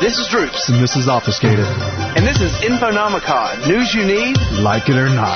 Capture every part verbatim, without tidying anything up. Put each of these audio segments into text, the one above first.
This is Droops. And this is Obfuscated. And this is Infonomicon. News you need, like it or not.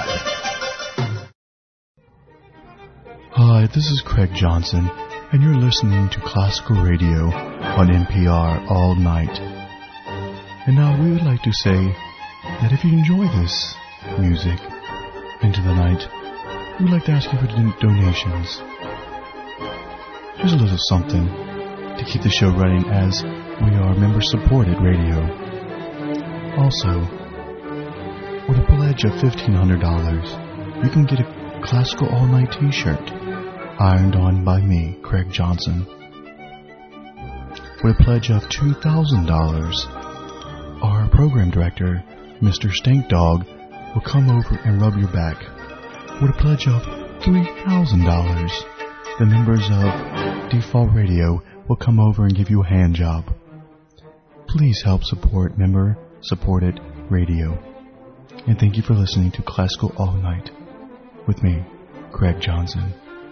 Hi, this is Craig Johnson, and you're listening to Classical Radio on N P R all night. And now we would like to say that if you enjoy this music into the night, we would like to ask you for don- donations. Just a little something to keep the show running, as we are member-supported radio. Also, with a pledge of fifteen hundred dollars, you can get a Classical All Night t-shirt ironed on by me, Craig Johnson. With a pledge of two thousand dollars, our program director, Mister Stank Dog, will come over and rub your back. With a pledge of three thousand dollars, the members of Default Radio will come over and give you a hand job. Please help support member-supported radio. And thank you for listening to Classical All Night with me, Craig Johnson.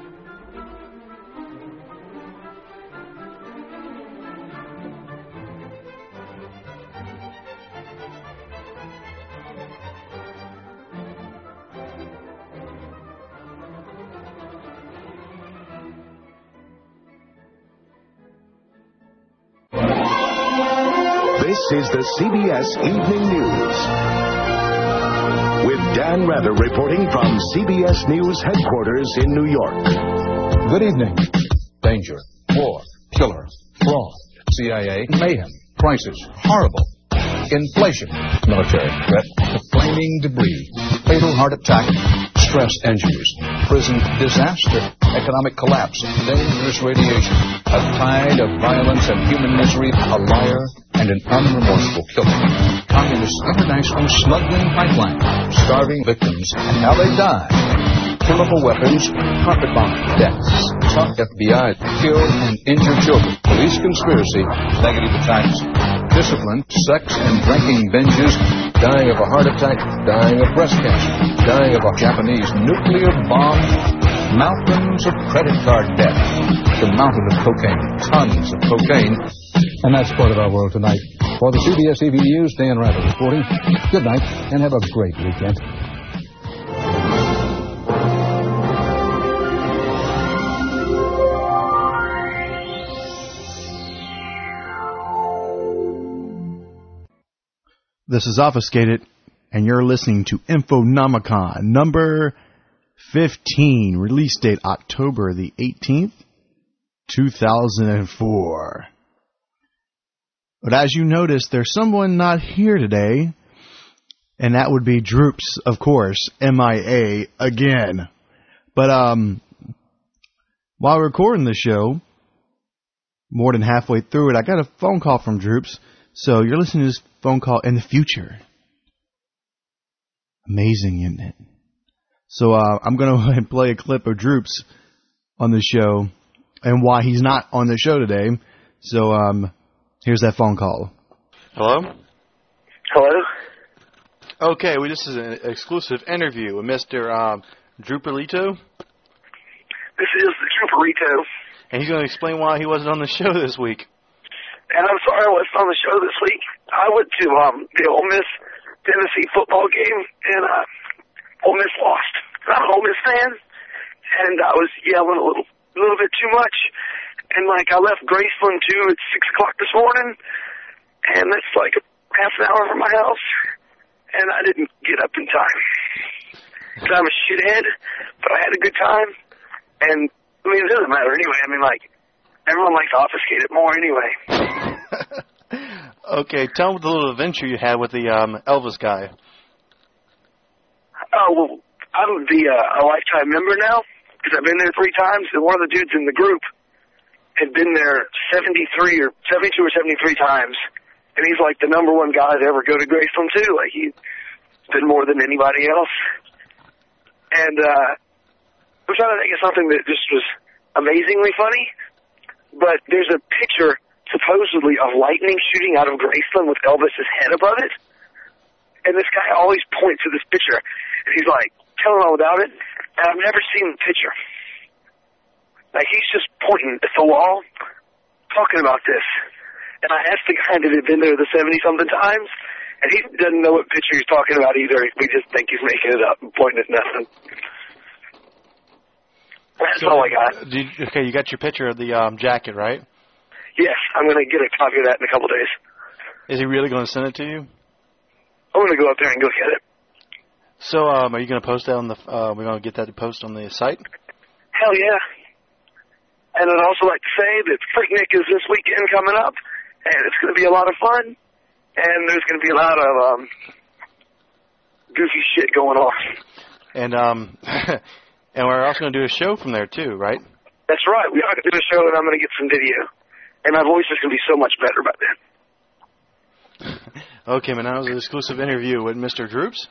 This is the C B S Evening News, with Dan Rather reporting from C B S News headquarters in New York. Good evening. Danger, war, killer, fraud, C I A, mayhem, crisis, horrible, inflation, military threat, flaming debris, fatal heart attack, stress injuries, prison disaster, economic collapse, dangerous radiation, a tide of violence and human misery, a liar, and an unremorseful killer. Communist international smuggling pipeline, starving victims, and how they died. Chemical weapons, carpet bomb deaths, top F B I, kill and injure children, police conspiracy, negative attacks, discipline, sex and drinking binges, dying of a heart attack, dying of breast cancer, dying of a Japanese nuclear bomb, mountains of credit card debt, the mountain of cocaine, tons of cocaine. And that's part of our world tonight. For the C B S Evening News, Dan Rather reporting. Good night, and have a great weekend. This is Obfuscated, and you're listening to Infonomicon number fifteen, release date October the eighteenth, two thousand four. But as you notice, there's someone not here today, and that would be Droops, of course, M I A again. But um, while recording the show, more than halfway through it, I got a phone call from Droops. So you're listening to this phone call in the future. Amazing, isn't it? So uh, I'm going to go ahead and play a clip of Droops on the show and why he's not on the show today. So um, here's that phone call. Hello? Hello? Okay, well, this is an exclusive interview with Mister Um, Drooperito. This is the Drooperito. And he's going to explain why he wasn't on the show this week. And I'm sorry I wasn't on the show this week. I went to um, the Ole Miss Tennessee football game, and uh, Ole Miss lost. I'm an Ole Miss fan, and I was yelling a little, a little bit too much. And like I left Graceland too at six o'clock this morning, and that's like a half an hour from my house, and I didn't get up in time. So I'm a shithead, but I had a good time, and I mean it doesn't matter anyway. I mean like. Everyone likes to obfuscate it more anyway. Okay, tell me the little adventure you had with the um, Elvis guy. Oh, well, I'm the uh, a lifetime member now, because I've been there three times, and one of the dudes in the group had been there seventy-three or seventy-two or seventy-three times, and he's like the number one guy to ever go to Graceland, too. Like, he's been more than anybody else. And uh, I'm trying to think of something that just was amazingly funny. But there's a picture, supposedly, of lightning shooting out of Graceland with Elvis's head above it. And this guy always points to this picture. And he's like, telling all about it. And I've never seen the picture. Like, he's just pointing at the wall, talking about this. And I asked the guy that had been there the seventy-something times, and he doesn't know what picture he's talking about either. We just think he's making it up and pointing at nothing. That's so, all I got. Did, okay, you got your picture of the um, jacket, right? Yes, I'm going to get a copy of that in a couple days. Is he really going to send it to you? I'm going to go up there and go get it. So, um, are you going to post that on the, uh, we're going to get that to post on the site? Hell yeah. And I'd also like to say that Freaknik is this weekend coming up, and it's going to be a lot of fun, and there's going to be a lot of um, goofy shit going on. And um, and we're also going to do a show from there, too, right? That's right. We are going to do a show, and I'm going to get some video. And my voice is going to be so much better by then. Okay, man, that was an exclusive interview with Mister Droops.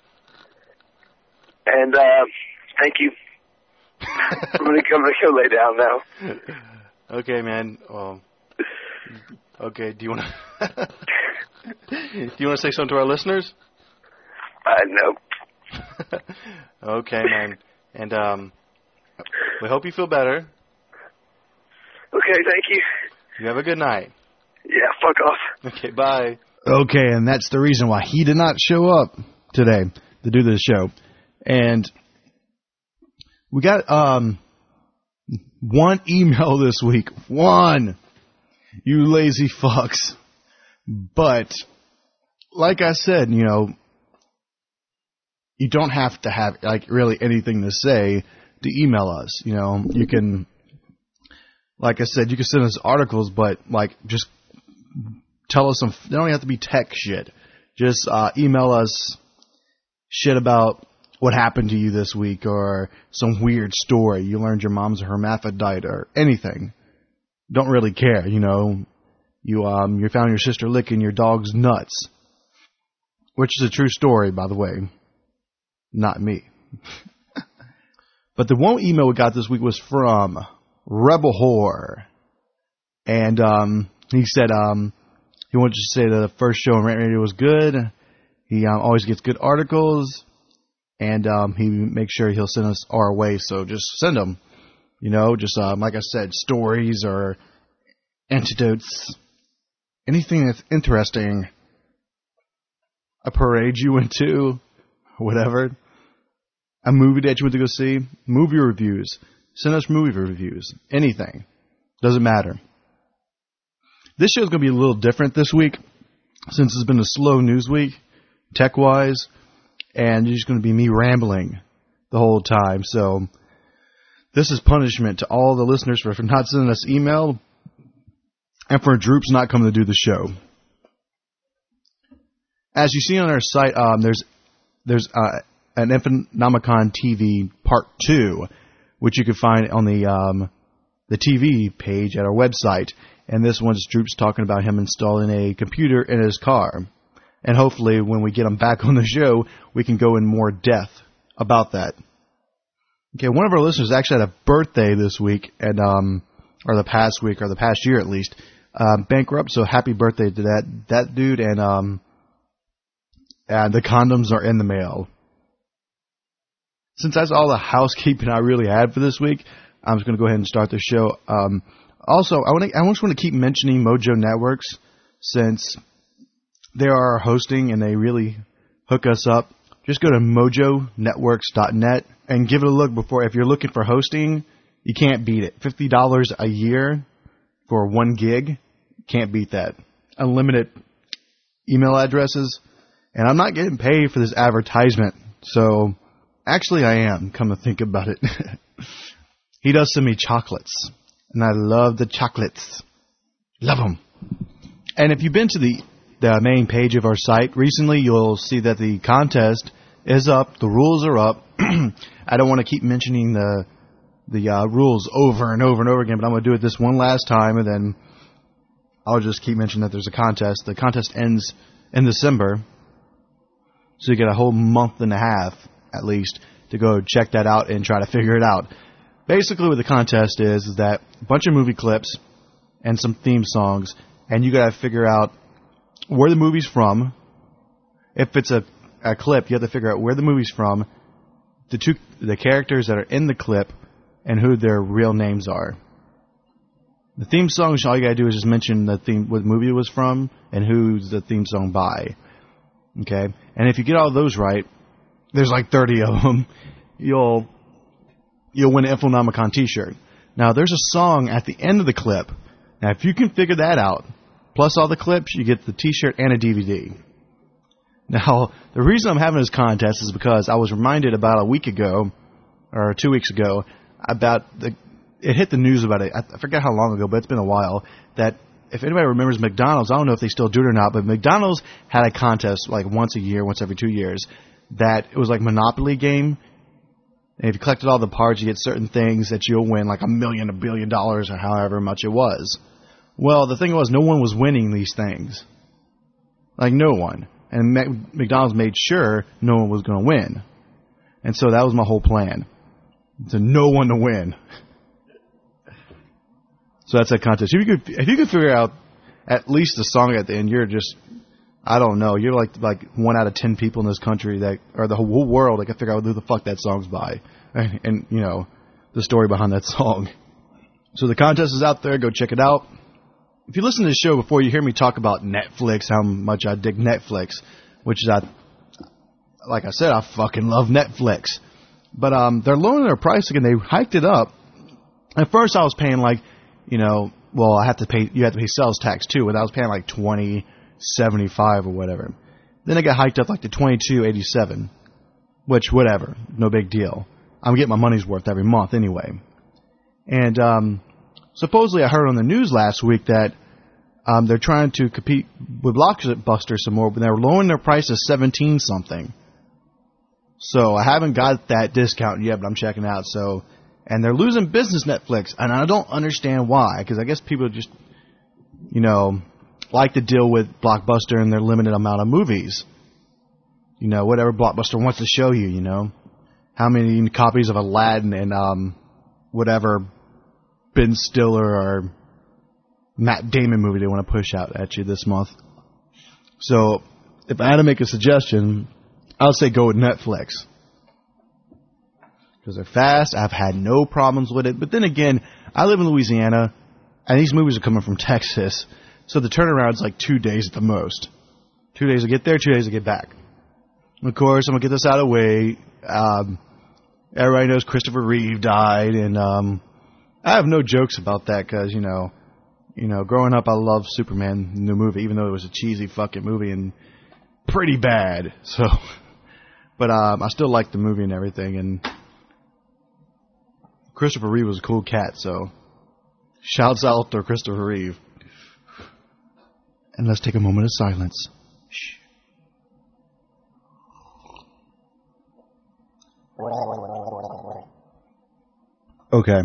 And uh, thank you. I'm going to come and go lay down now. Okay, man. Um, okay, do you want to do you want to say something to our listeners? Uh, no. Okay, man. And um, we hope you feel better. Okay, thank you. You have a good night. Yeah, fuck off. Okay, bye. Okay, and that's the reason why he did not show up today to do this show. And we got um one email this week. One. You lazy fucks. But, like I said, you know, you don't have to have, like, really anything to say to email us. You know, you can, like I said, you can send us articles, but, like, just tell us some, they don't have to be tech shit. Just uh, email us shit about what happened to you this week, or some weird story. You learned your mom's a hermaphrodite, or anything. Don't really care, you know. You um you found your sister licking your dog's nuts. Which is a true story, by the way. Not me. But the one email we got this week was from Rebel Whore. And um he said um he wanted to say that the first show on Rant Radio was good. He um, always gets good articles. And um, he makes sure he'll send us our way, so just send them. You know, just um, like I said, stories or antidotes, anything that's interesting. A parade you went to, whatever. A movie that you went to go see, movie reviews. Send us movie reviews. Anything. Doesn't matter. This show's going to be a little different this week, since it's been a slow news week, tech-wise. And it's just going to be me rambling the whole time. So this is punishment to all the listeners for, for not sending us email, and for Droops not coming to do the show. As you see on our site, um, there's there's uh, an Infonomicon T V Part two, which you can find on the um, the T V page at our website. And this one's Droops talking about him installing a computer in his car. And hopefully when we get him back on the show, we can go in more depth about that. Okay, one of our listeners actually had a birthday this week, and um, or the past week, or the past year at least. Um, bankrupt, so happy birthday to that that dude, and um, and the condoms are in the mail. Since that's all the housekeeping I really had for this week, I'm just going to go ahead and start the show. Um, also, I want to I just want to keep mentioning Mojo Networks, since they are hosting and they really hook us up. Just go to mojo networks dot net and give it a look before. If you're looking for hosting, you can't beat it. fifty dollars a year for one gig. Can't beat that. Unlimited email addresses. And I'm not getting paid for this advertisement. So, actually I am, come to think about it. He does send me chocolates. And I love the chocolates. Love them. And if you've been to the the main page of our site recently, you'll see that the contest is up. The rules are up. I don't want to keep mentioning the the uh, rules over and over and over again, but I'm going to do it this one last time, and then I'll just keep mentioning that there's a contest. The contest ends in December, so you get a whole month and a half, at least, to go check that out and try to figure it out. Basically what the contest is, is that a bunch of movie clips and some theme songs, and you got to figure out where the movie's from. If it's a, a clip, you have to figure out where the movie's from, the two the characters that are in the clip, and who their real names are. The theme song, all you gotta do is just mention the theme, what movie it was from, and who's the theme song by. Okay? And if you get all those right, there's like thirty of them, you'll, you'll win an Infonomicon t-shirt. Now, there's a song at the end of the clip. Now, if you can figure that out, plus all the clips, you get the t-shirt and a D V D. Now, the reason I'm having this contest is because I was reminded about a week ago, or two weeks ago, about the, it hit the news about it, I forget how long ago, but it's been a while, that if anybody remembers McDonald's, I don't know if they still do it or not, but McDonald's had a contest like once a year, once every two years, that it was like Monopoly game, and if you collected all the parts, you get certain things that you'll win, like a million, a billion dollars, or however much it was. Well, the thing was, no one was winning these things. Like, no one. And McDonald's made sure no one was going to win. And so that was my whole plan. To no one to win. So that's a contest. If you could, if you could figure out at least the song at the end, you're just, I don't know, you're like like one out of ten people in this country that, or the whole world that can figure out who the fuck that song's by. And, and, you know, the story behind that song. So the contest is out there. Go check it out. If you listen to the show before, you hear me talk about Netflix, how much I dig Netflix, which is, I, like I said, I fucking love Netflix. But um, they're lowering their price again. They hiked it up. At first, I was paying like, you know, well, I have to pay. You have to pay sales tax too, and I was paying like twenty seventy-five or whatever. Then it got hiked up like to twenty-two eighty-seven, which whatever, no big deal. I'm getting my money's worth every month anyway. And um, supposedly, I heard on the news last week that um, they're trying to compete with Blockbuster some more, but they're lowering their price to seventeen something. So I haven't got that discount yet, but I'm checking out. So, and they're losing business, Netflix, and I don't understand why. Because I guess people just, you know, like to deal with Blockbuster and their limited amount of movies. You know, whatever Blockbuster wants to show you. You know, how many copies of Aladdin and um, whatever Ben Stiller or Matt Damon movie they want to push out at you this month. So, if I had to make a suggestion, I'll say go with Netflix. Because they're fast. I've had no problems with it. But then again, I live in Louisiana, and these movies are coming from Texas. So the turnaround's like two days at the most. Two days to get there, two days to get back. Of course, I'm going to get this out of the way. Um, everybody knows Christopher Reeve died, and um, I have no jokes about that because, you know, you know, growing up, I loved Superman, the new movie, even though it was a cheesy fucking movie and pretty bad. So... But um, I still like the movie and everything, and Christopher Reeve was a cool cat, so shouts out to Christopher Reeve. And let's take a moment of silence. Shh. Okay.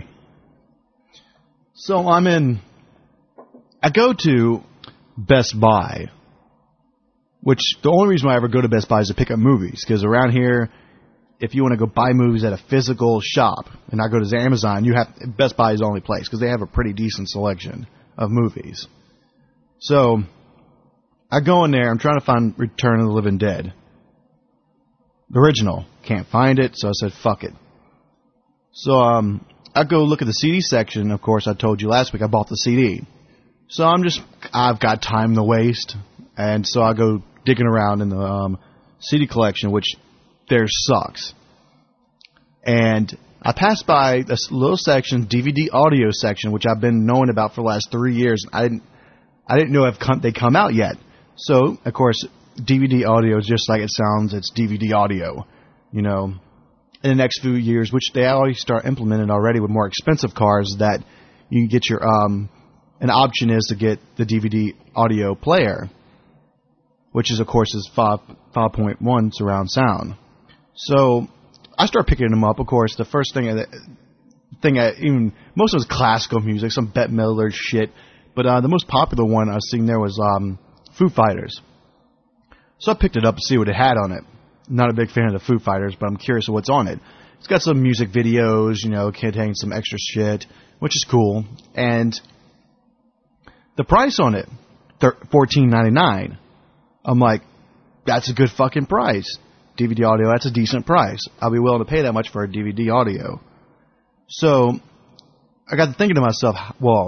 So I'm in, I go to Best Buy. Which, the only reason why I ever go to Best Buy is to pick up movies. Because around here, if you want to go buy movies at a physical shop, and I go to Amazon, you have Best Buy is the only place. Because they have a pretty decent selection of movies. So, I go in there, I'm trying to find Return of the Living Dead. The original. Can't find it, so I said, fuck it. So, um, I go look at the C D section. Of course, I told you last week I bought the C D. So, I'm just, I've got time to waste. And so I go digging around in the um, C D collection, which there sucks. And I passed by this little section, D V D audio section, which I've been knowing about for the last three years. I didn't, I didn't know if come, they come out yet. So, of course, D V D audio is just like it sounds. It's D V D audio, you know. In the next few years, which they already start implementing already with more expensive cars, that you can get your um, an option is to get the D V D audio player, which is, of course, is five point one surround sound. So I start picking them up. Of course, the first thing, thing I, even most of it was classical music, some Bette Midler shit. But uh, the most popular one I was seeing there was um, Foo Fighters. So I picked it up to see what it had on it. Not a big fan of the Foo Fighters, but I'm curious of what's on it. It's got some music videos, you know, containing some extra shit, which is cool. And the price on it, fourteen ninety-nine. I'm like, that's a good fucking price. D V D audio, that's a decent price. I'll be willing to pay that much for a D V D audio. So, I got to thinking to myself, well,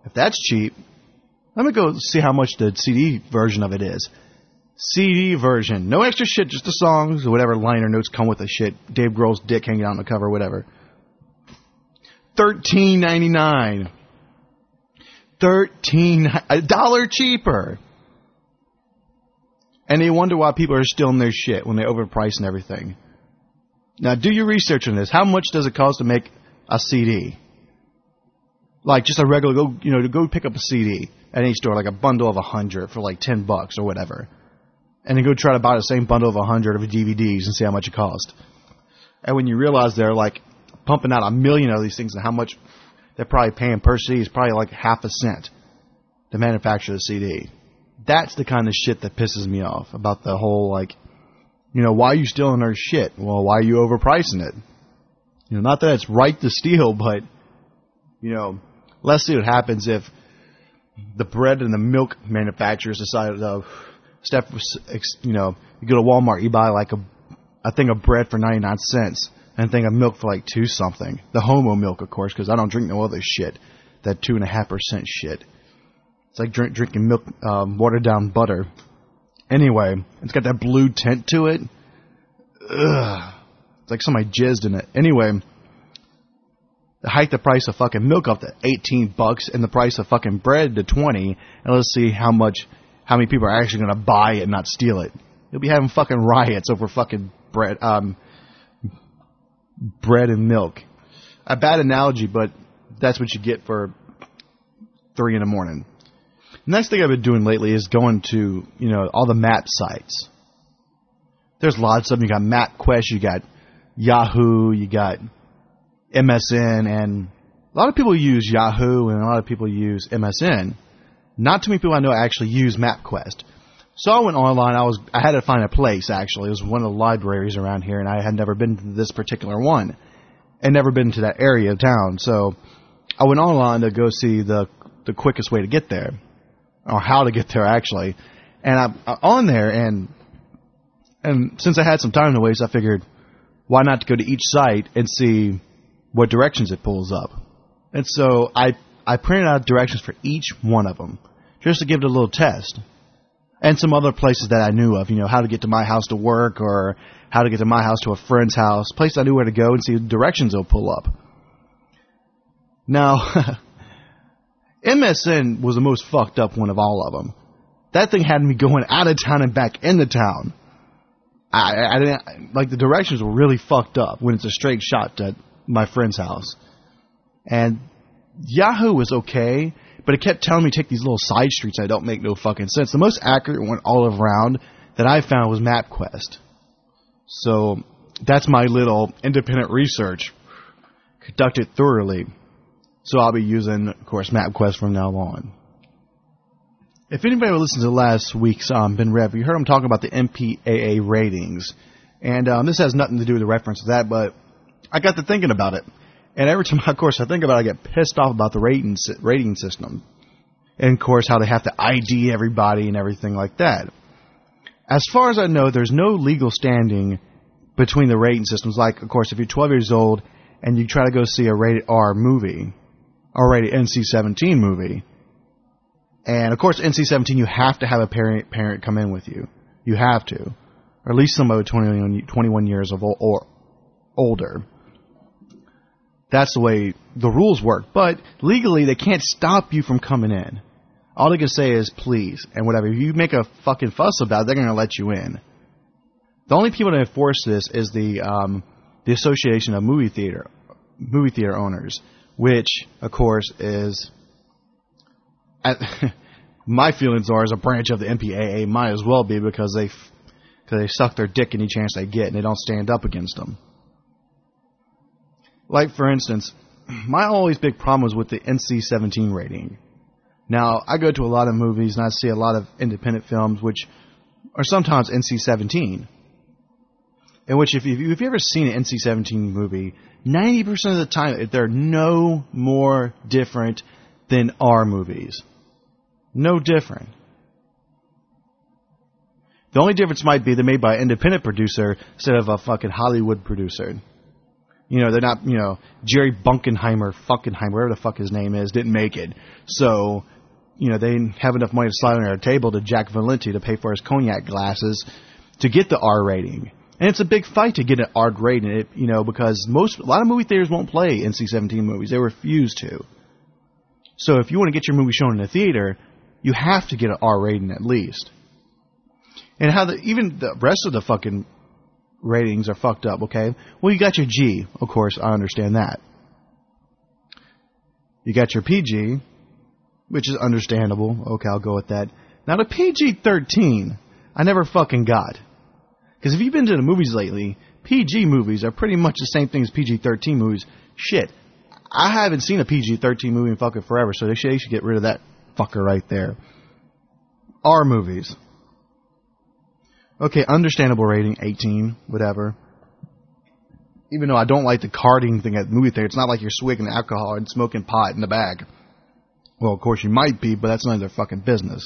if that's cheap, let me go see how much the C D version of it is. C D version. No extra shit, just the songs or whatever liner notes come with the shit. Dave Grohl's dick hanging out on the cover, whatever. thirteen ninety-nine. Thirteen a dollar cheaper. And they wonder why people are stealing their shit when they overprice and everything. Now, do your research on this. How much does it cost to make a C D? Like just a regular, go you know, to go pick up a C D at any store, like a bundle of a hundred for like ten bucks or whatever, and then go try to buy the same bundle of a hundred of D V Ds and see how much it costs. And when you realize they're like pumping out a million of these things and how much they're probably paying per C D is probably like half a cent to manufacture the C D. That's the kind of shit that pisses me off about the whole, like, you know, why are you stealing our shit? Well, why are you overpricing it? You know, not that it's right to steal, but, you know, let's see what happens if the bread and the milk manufacturers decided to step, you know, you go to Walmart, you buy like a, a thing of bread for ninety-nine cents and a thing of milk for like two something. The homo milk, of course, because I don't drink no other shit. That two and a half percent shit. It's like drink, drinking milk, um, watered down butter. Anyway, it's got that blue tint to it. Ugh. It's like somebody jizzed in it. Anyway, they hiked the price of fucking milk up to eighteen bucks and the price of fucking bread to twenty. And let's see how much, how many people are actually going to buy it and not steal it. You'll be having fucking riots over fucking bread, um, bread and milk. A bad analogy, but that's what you get for three in the morning. The next thing I've been doing lately is going to, you know, all the map sites. There's lots of them. You got MapQuest, you got Yahoo, you got M S N, and a lot of people use Yahoo and a lot of people use M S N. Not too many people I know actually use MapQuest. So I went online. I was I had to find a place, actually. It was one of the libraries around here, and I had never been to this particular one and never been to that area of town. So I went online to go see the the quickest way to get there, or how to get there, actually. And I'm on there, and and since I had some time to waste, I figured, why not to go to each site and see what directions it pulls up. And so I I printed out directions for each one of them, just to give it a little test. And some other places that I knew of, you know, how to get to my house to work, or how to get to my house to a friend's house, places I knew where to go and see the directions it'll pull up. Now, M S N was the most fucked up one of all of them. That thing had me going out of town and back into town. I, I didn't, like, the directions were really fucked up when it's a straight shot to my friend's house. And Yahoo was okay, but it kept telling me to take these little side streets that don't make no fucking sense. The most accurate one all around that I found was MapQuest. So that's my little independent research, conducted thoroughly. So I'll be using, of course, MapQuest from now on. If anybody listened to last week's um, Ben Rev, you heard him talking about the M P A A ratings. And um, this has nothing to do with the reference to that, but I got to thinking about it. And every time, of course, I think about it, I get pissed off about the rating, rating system. And, of course, how they have to I D everybody and everything like that. As far as I know, there's no legal standing between the rating systems. Like, of course, if you're twelve years old and you try to go see a rated R movie, or rated N C seventeen movie, and, of course, N C seventeen, you have to have a parent parent come in with you. You have to. Or at least somebody twenty-one years of old, or older. That's the way the rules work. But legally, they can't stop you from coming in. All they can say is please and whatever. If you make a fucking fuss about it, they're going to let you in. The only people that enforce this is the um, the Association of Movie Theater movie theater owners, which, of course, is at, my feelings are as a branch of the M P A A. Might as well be, because they because they suck their dick any chance they get, and they don't stand up against them. Like, for instance, my always big problem was with the N C seventeen rating. Now, I go to a lot of movies and I see a lot of independent films which are sometimes N C seventeen. In which, if, you, if you've ever seen an N C seventeen movie, ninety percent of the time they're no more different than R movies. No different. The only difference might be they're made by an independent producer instead of a fucking Hollywood producer. You know, they're not, you know, Jerry Bunkenheimer, Funkenheimer, whatever the fuck his name is, didn't make it. So, you know, they didn't have enough money to slide on their table to Jack Valenti to pay for his cognac glasses to get the R rating. And it's a big fight to get an R rating, it, you know, because most, a lot of movie theaters won't play N C seventeen movies. They refuse to. So if you want to get your movie shown in a theater, you have to get an R rating at least. And how the, even the rest of the fucking ratings are fucked up, okay? Well, you got your G, of course, I understand that. You got your P G, which is understandable. Okay, I'll go with that. Now, the P G thirteen, I never fucking got. Because if you've been to the movies lately, P G movies are pretty much the same thing as P G thirteen movies. Shit, I haven't seen a P G thirteen movie in fucking forever, so they should, they should get rid of that fucker right there. R movies. Okay, understandable rating, eighteen, whatever. Even though I don't like the carding thing at the movie theater, it's not like you're swigging alcohol and smoking pot in the bag. Well, of course you might be, but that's none of their fucking business.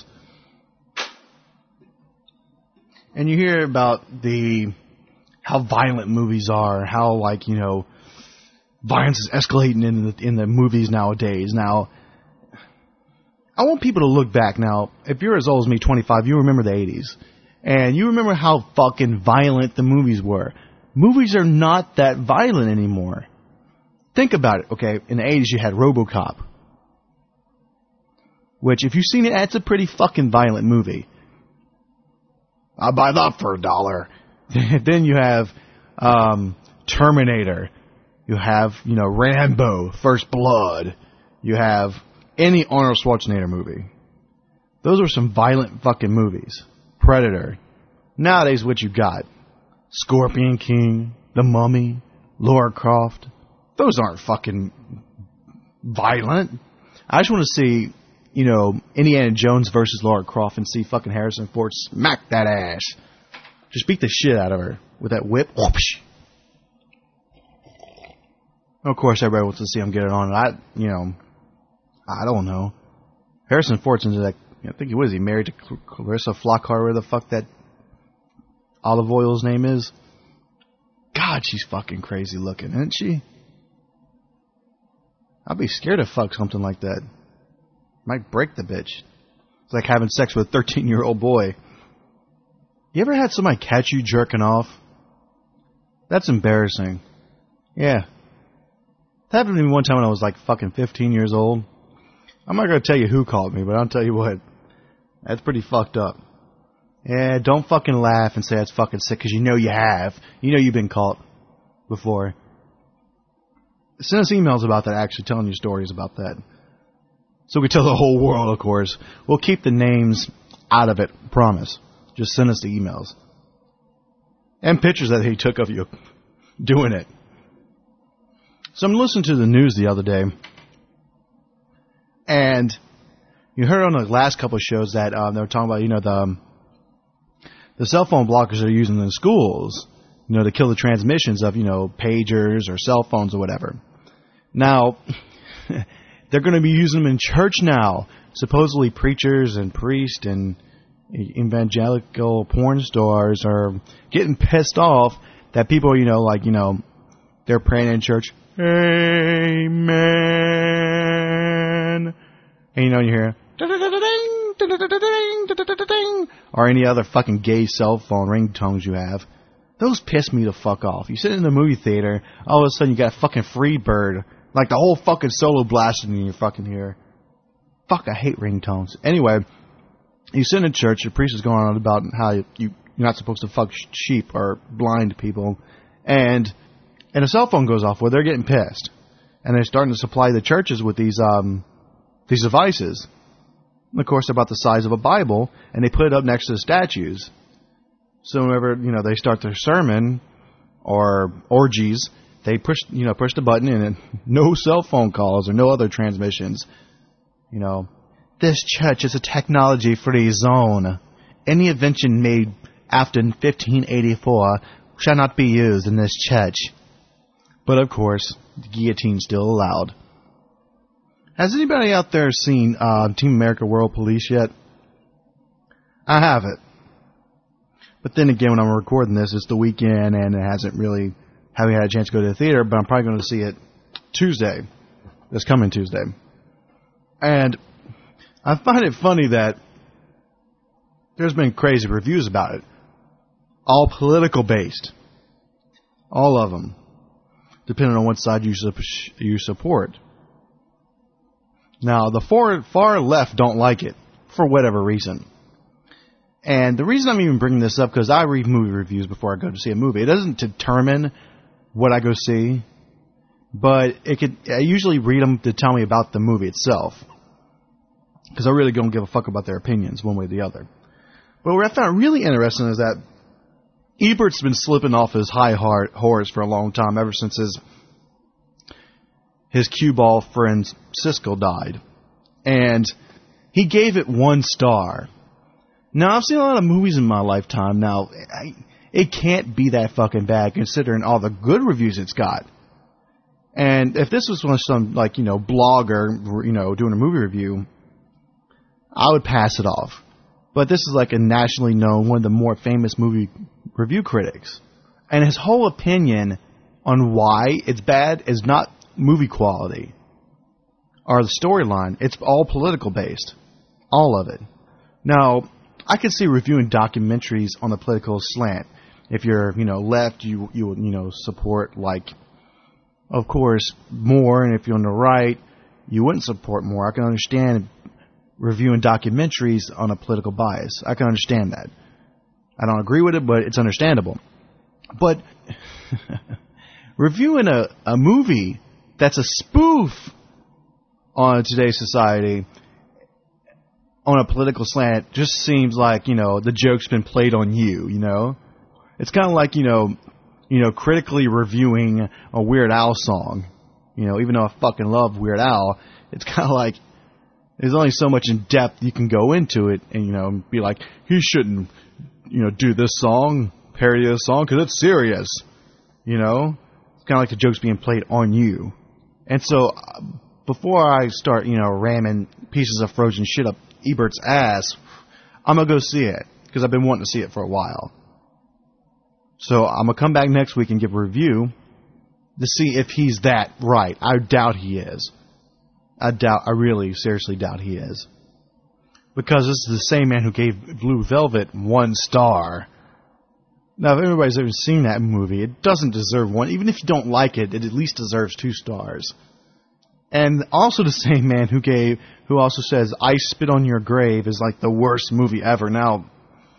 And you hear about the how violent movies are, how, like, you know, violence is escalating in the, in the movies nowadays. Now, I want people to look back. Now, if you're as old as me, twenty-five, you remember the eighties. And you remember how fucking violent the movies were. Movies are not that violent anymore. Think about it, okay? In the eighties, you had RoboCop. Which, if you've seen it, that's a pretty fucking violent movie. I'll buy that for a dollar. Then you have um, Terminator. You have, you know, Rambo, First Blood. You have any Arnold Schwarzenegger movie. Those are some violent fucking movies. Predator. Nowadays, what you got? Scorpion King, The Mummy, Lara Croft. Those aren't fucking violent. I just want to see, you know, Indiana Jones versus Lara Croft and see fucking Harrison Ford smack that ass. Just beat the shit out of her with that whip. Whoosh. Of course, everybody wants to see him get it on. I, you know, I don't know. Harrison Ford's into that. I think he was. He married to Clarissa Flockhart, where the fuck that olive oil's name is. God, she's fucking crazy looking, isn't she? I'd be scared to fuck something like that. Might break the bitch. It's like having sex with a thirteen-year-old boy. You ever had somebody catch you jerking off? That's embarrassing. Yeah. That happened to me one time when I was like fucking fifteen years old. I'm not going to tell you who called me, but I'll tell you what. That's pretty fucked up. Yeah, don't fucking laugh and say that's fucking sick, because you know you have. You know you've been caught before. Send us emails about that, actually, telling you stories about that. So we tell the whole world, of course. We'll keep the names out of it, promise. Just send us the emails. And pictures that he took of you doing it. So I'm listening to the news the other day. And you heard on the last couple of shows that um, they were talking about, you know, the um, the cell phone blockers they're using in schools, you know, to kill the transmissions of, you know, pagers or cell phones or whatever. Now, they're going to be using them in church now. Supposedly preachers and priests and evangelical porn stars are getting pissed off that people, you know, like, you know, they're praying in church, Amen. And you know, you hear, or any other fucking gay cell phone ringtones you have. Those piss me the fuck off. You sit in the movie theater, all of a sudden you got a fucking Freebird, like the whole fucking solo blasting in your fucking ear. Fuck, I hate ringtones. Anyway, you sit in church, the priest is going on about how you, you, you're not supposed to fuck sheep or blind people, and and a cell phone goes off where they're getting pissed. And they're starting to supply the churches with these um these devices. And of course, they're about the size of a Bible, and they put it up next to the statues. So whenever, you know, they start their sermon or orgies, they push, you know, push the button and no cell phone calls or no other transmissions. You know, this church is a technology-free zone. Any invention made after fifteen eighty-four shall not be used in this church. But of course, the guillotine's still allowed. Has anybody out there seen uh, Team America World Police yet? I haven't. But then again, when I'm recording this, it's the weekend and it hasn't really Haven't had a chance to go to the theater, but I'm probably going to see it Tuesday. This coming Tuesday. And I find it funny that there's been crazy reviews about it. All political based. All of them. Depending on what side you, you support. Now, the far, far left don't like it. For whatever reason. And the reason I'm even bringing this up, because I read movie reviews before I go to see a movie. It doesn't determine what I go see. But it could. I usually read them to tell me about the movie itself. Because I really don't give a fuck about their opinions, one way or the other. But what I found really interesting is that Ebert's been slipping off his high horse for a long time, ever since his his cue ball friend Siskel died. And he gave it one star. Now, I've seen a lot of movies in my lifetime. Now, I, it can't be that fucking bad considering all the good reviews it's got. And if this was some, like, you know, blogger, you know, doing a movie review, I would pass it off. But this is like a nationally known, one of the more famous movie review critics. And his whole opinion on why it's bad is not movie quality or the storyline. It's all political based. All of it. Now, I can see reviewing documentaries on the political slant. If you're, you know, left, you, you you know, support, like, of course, more, and if you're on the right, you wouldn't support more. I can understand reviewing documentaries on a political bias. I can understand that. I don't agree with it, but it's understandable. But reviewing a, a movie that's a spoof on today's society on a political slant just seems like, you know, the joke's been played on you, you know? It's kind of like, you know, you know, critically reviewing a Weird Al song. You know, even though I fucking love Weird Al, it's kind of like there's only so much in depth you can go into it and, you know, be like, he shouldn't, you know, do this song, parody this song, because it's serious. You know? It's kind of like the joke's being played on you. And so, uh, before I start, you know, ramming pieces of frozen shit up Ebert's ass, I'm going to go see it, because I've been wanting to see it for a while. So I'm going to come back next week and give a review to see if he's that right. I doubt he is. I doubt, I really seriously doubt he is. Because this is the same man who gave Blue Velvet one star. Now, if anybody's ever seen that movie, it doesn't deserve one. Even if you don't like it, it at least deserves two stars. And also the same man who gave, who also says, I Spit on Your Grave is like the worst movie ever. Now,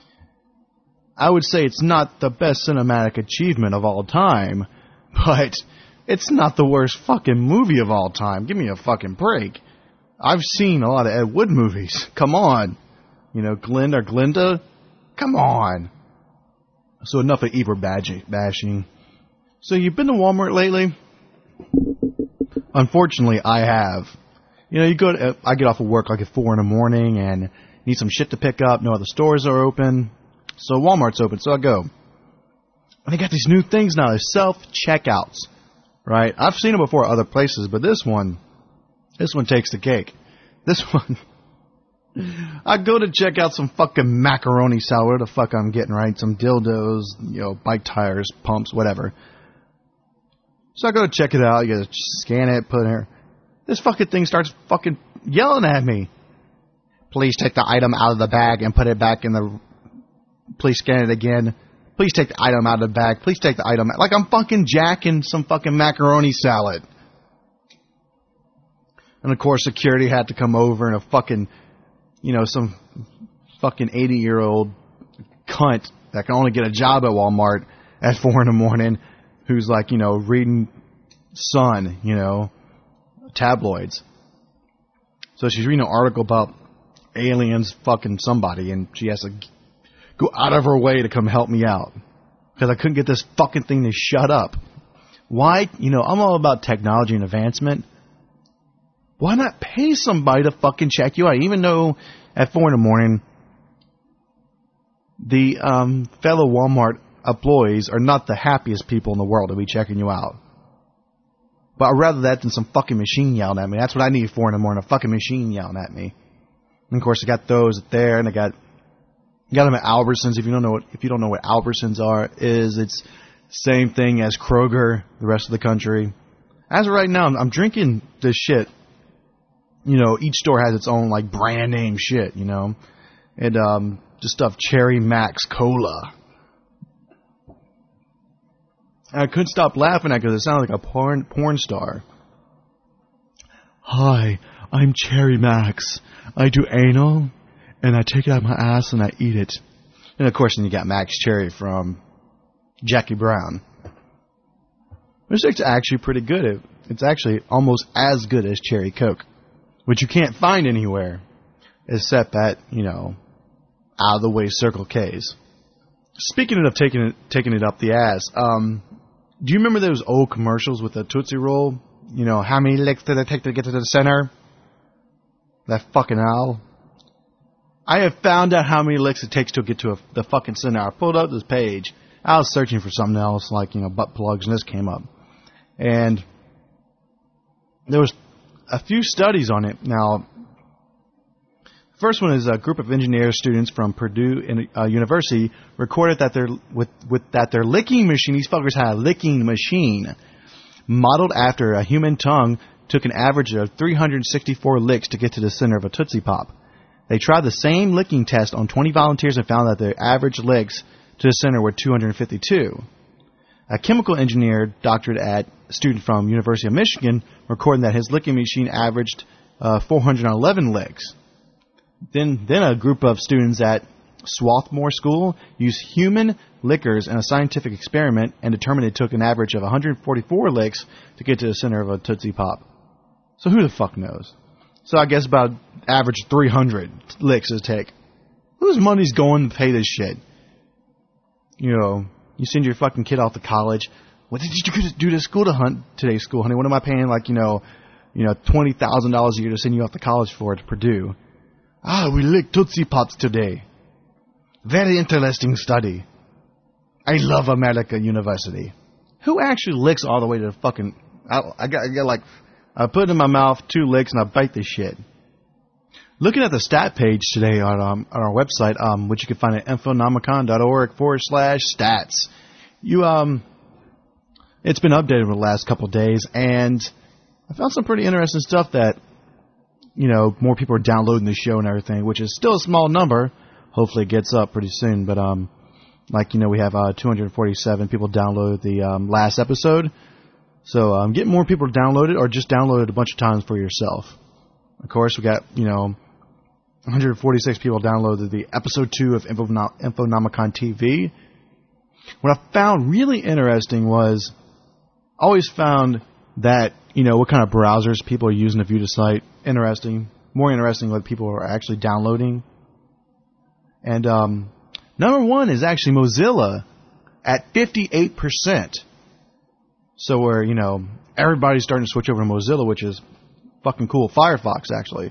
I would say it's not the best cinematic achievement of all time, but it's not the worst fucking movie of all time. Give me a fucking break. I've seen a lot of Ed Wood movies. Come on. You know, Glinda or Glinda? Come on. So enough of Ebert bashing. So you've been to Walmart lately? Unfortunately, I have. You know, you go to, I get off of work like at four in the morning and need some shit to pick up. No other stores are open. So Walmart's open, so I go. And they got these new things now. They're self-checkouts. Right? I've seen them before at other places, but this one, this one takes the cake. This one, I go to check out some fucking macaroni salad, where the fuck I'm getting, right? Some dildos, you know, bike tires, pumps, whatever. So I go to check it out, you gotta scan it, put it here. This fucking thing starts fucking yelling at me. Please take the item out of the bag and put it back in the... Please scan it again. Please take the item out of the bag. Please take the item out. Like I'm fucking jacking some fucking macaroni salad. And of course security had to come over and a fucking, you know, some fucking eighty-year-old cunt that can only get a job at Walmart at four in the morning who's like, you know, reading Sun, you know, tabloids. So she's reading an article about aliens fucking somebody and she has to go out of her way to come help me out. Because I couldn't get this fucking thing to shut up. Why? You know, I'm all about technology and advancement. Why not pay somebody to fucking check you out? Even though at four in the morning, the um, fellow Walmart employees are not the happiest people in the world to be checking you out. But I'd rather that than some fucking machine yelling at me. That's what I need at four in the morning, a fucking machine yelling at me. And of course, I got those there, and I got... You got them at Albertsons. If you don't know what if you don't know what Albertsons are, is it's Same thing as Kroger, the rest of the country. As of right now, I'm, I'm drinking this shit. You know, each store has its own, like, brand name shit, you know. And, um, just stuff, Cherry Max Cola. And I couldn't stop laughing at it because it sounded like a porn, porn star. Hi, I'm Cherry Max. I do anal, and I take it out of my ass and I eat it. And, of course, then you got Max Cherry from Jackie Brown. This is actually pretty good. It's actually almost as good as Cherry Coke, which you can't find anywhere except at, you know, out-of-the-way Circle K's. Speaking of taking it, taking it up the ass, um, do you remember those old commercials with the Tootsie Roll? You know, how many licks did it take to get to the center? That fucking owl. I have found out how many licks it takes to get to a, the fucking center. I pulled up this page. I was searching for something else, like, you know, butt plugs, and this came up. And there was a few studies on it. Now, the first one is a group of engineer students from Purdue uh, University recorded that their with, with that their licking machine, these fuckers had a licking machine modeled after a human tongue, took an average of three hundred sixty-four licks to get to the center of a Tootsie Pop. They tried the same licking test on twenty volunteers and found that their average licks to the center were two hundred fifty-two. A chemical engineer doctorate at student from University of Michigan recorded that his licking machine averaged uh, four hundred eleven licks. Then, then a group of students at Swarthmore School used human lickers in a scientific experiment and determined it took an average of one hundred forty-four licks to get to the center of a Tootsie Pop. So who the fuck knows? So I guess about average three hundred licks it take. Whose money's going to pay this shit? You know, you send your fucking kid off to college. What did you do to school to hunt today's school, honey? What am I paying, like, you know, you know, twenty thousand dollars a year to send you off to college for to Purdue? Ah, we licked Tootsie Pops today. Very interesting study. I love America University. Who actually licks all the way to the fucking... I, I, got, I got like... I put it in my mouth, two licks, and I bite this shit. Looking at the stat page today on, um, on our website, um, which you can find at infonomicon.org forward slash stats. You, um... It's been updated over the last couple of days, and I found some pretty interesting stuff that, you know, more people are downloading the show and everything, which is still a small number. Hopefully it gets up pretty soon, but, um, like, you know, we have uh, two hundred forty-seven people download the um, last episode. So um, get more people to download it, or just download it a bunch of times for yourself. Of course, we got, you know, one hundred forty-six people downloaded the episode two of Infonom- Infonomicon T V. What I found really interesting was, I always found that, you know, what kind of browsers people are using to view the site. Interesting. More interesting what people are actually downloading. And um, number one is actually Mozilla at fifty-eight percent. So where, you know, everybody's starting to switch over to Mozilla, which is fucking cool. Firefox, actually.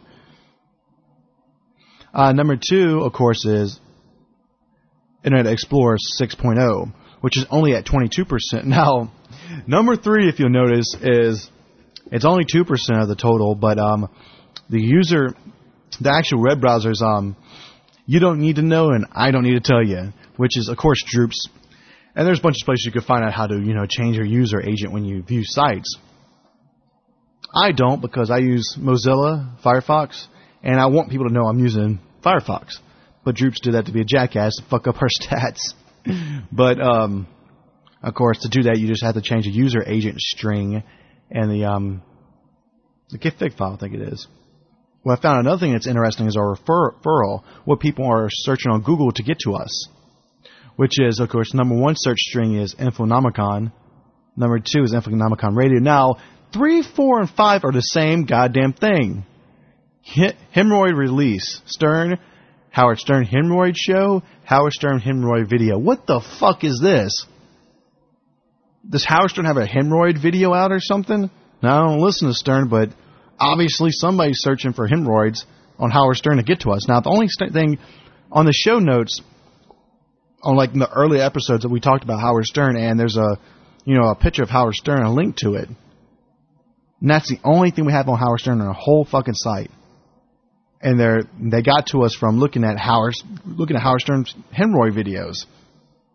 Uh, number two, of course, is Internet Explorer six point oh, which is only at twenty-two percent. Now, number three, if you'll notice, is it's only two percent of the total, but um, the user, the actual web browsers, um, you don't need to know and I don't need to tell you, which is, of course, Droops. And there's a bunch of places you can find out how to, you know, change your user agent when you view sites. I don't, because I use Mozilla, Firefox, and I want people to know I'm using Firefox. But Droops did that to be a jackass to fuck up our stats. But, um, of course, to do that, you just have to change the user agent string and the, um, the config file, I think it is. Well, I found another thing that's interesting is our refer- referral, what people are searching on Google to get to us. Which is, of course, number one search string is Infonomicon. Number two is Infonomicon Radio. Now, three, four, and five are the same goddamn thing. Hemorrhoid release. Stern, Howard Stern Hemorrhoid Show, Howard Stern Hemorrhoid Video. What the fuck is this? Does Howard Stern have a hemorrhoid video out or something? Now, I don't listen to Stern, but obviously somebody's searching for hemorrhoids on Howard Stern to get to us. Now, the only st- thing on the show notes, on like in the early episodes that we talked about Howard Stern, and there's a, you know, a picture of Howard Stern, a link to it. And that's the only thing we have on Howard Stern on our whole fucking site. And they they got to us from looking at Howard, looking at Howard Stern's hemorrhoid videos.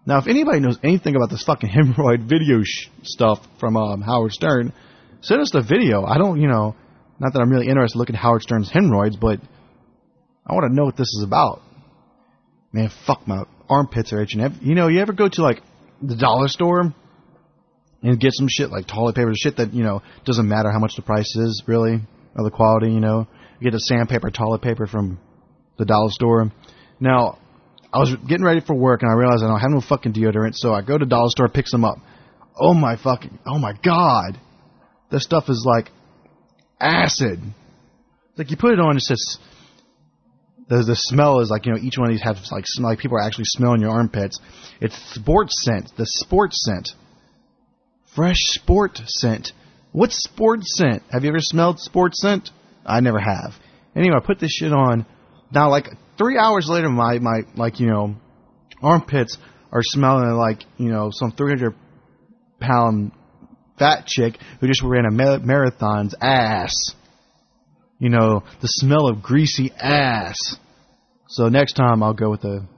Now, if anybody knows anything about this fucking hemorrhoid video sh- stuff from um, Howard Stern, send us the video. I don't, you know, not that I'm really interested in looking at Howard Stern's hemorrhoids, but I want to know what this is about. Man, fuck, my armpits are itching. You know, you ever go to, like, the dollar store and get some shit like toilet paper, shit that, you know, doesn't matter how much the price is, really, or the quality, you know. You get a sandpaper, toilet paper from the dollar store. Now, I was getting ready for work, and I realized I don't have no fucking deodorant, so I go to the dollar store, pick some up. Oh, my fucking, oh, my God. This stuff is like acid. Like, you put it on, it says, the, the smell is like, you know, each one of these has, like, smell, like people are actually smelling your armpits. It's sports scent, the sports scent. Fresh sport scent. What's sports scent? Have you ever smelled sports scent? I never have. Anyway, I put this shit on. Now, like, three hours later, my, my like, you know, armpits are smelling like, you know, some three hundred pound fat chick who just ran a ma- marathon's ass. You know, the smell of greasy ass. So next time I'll go with the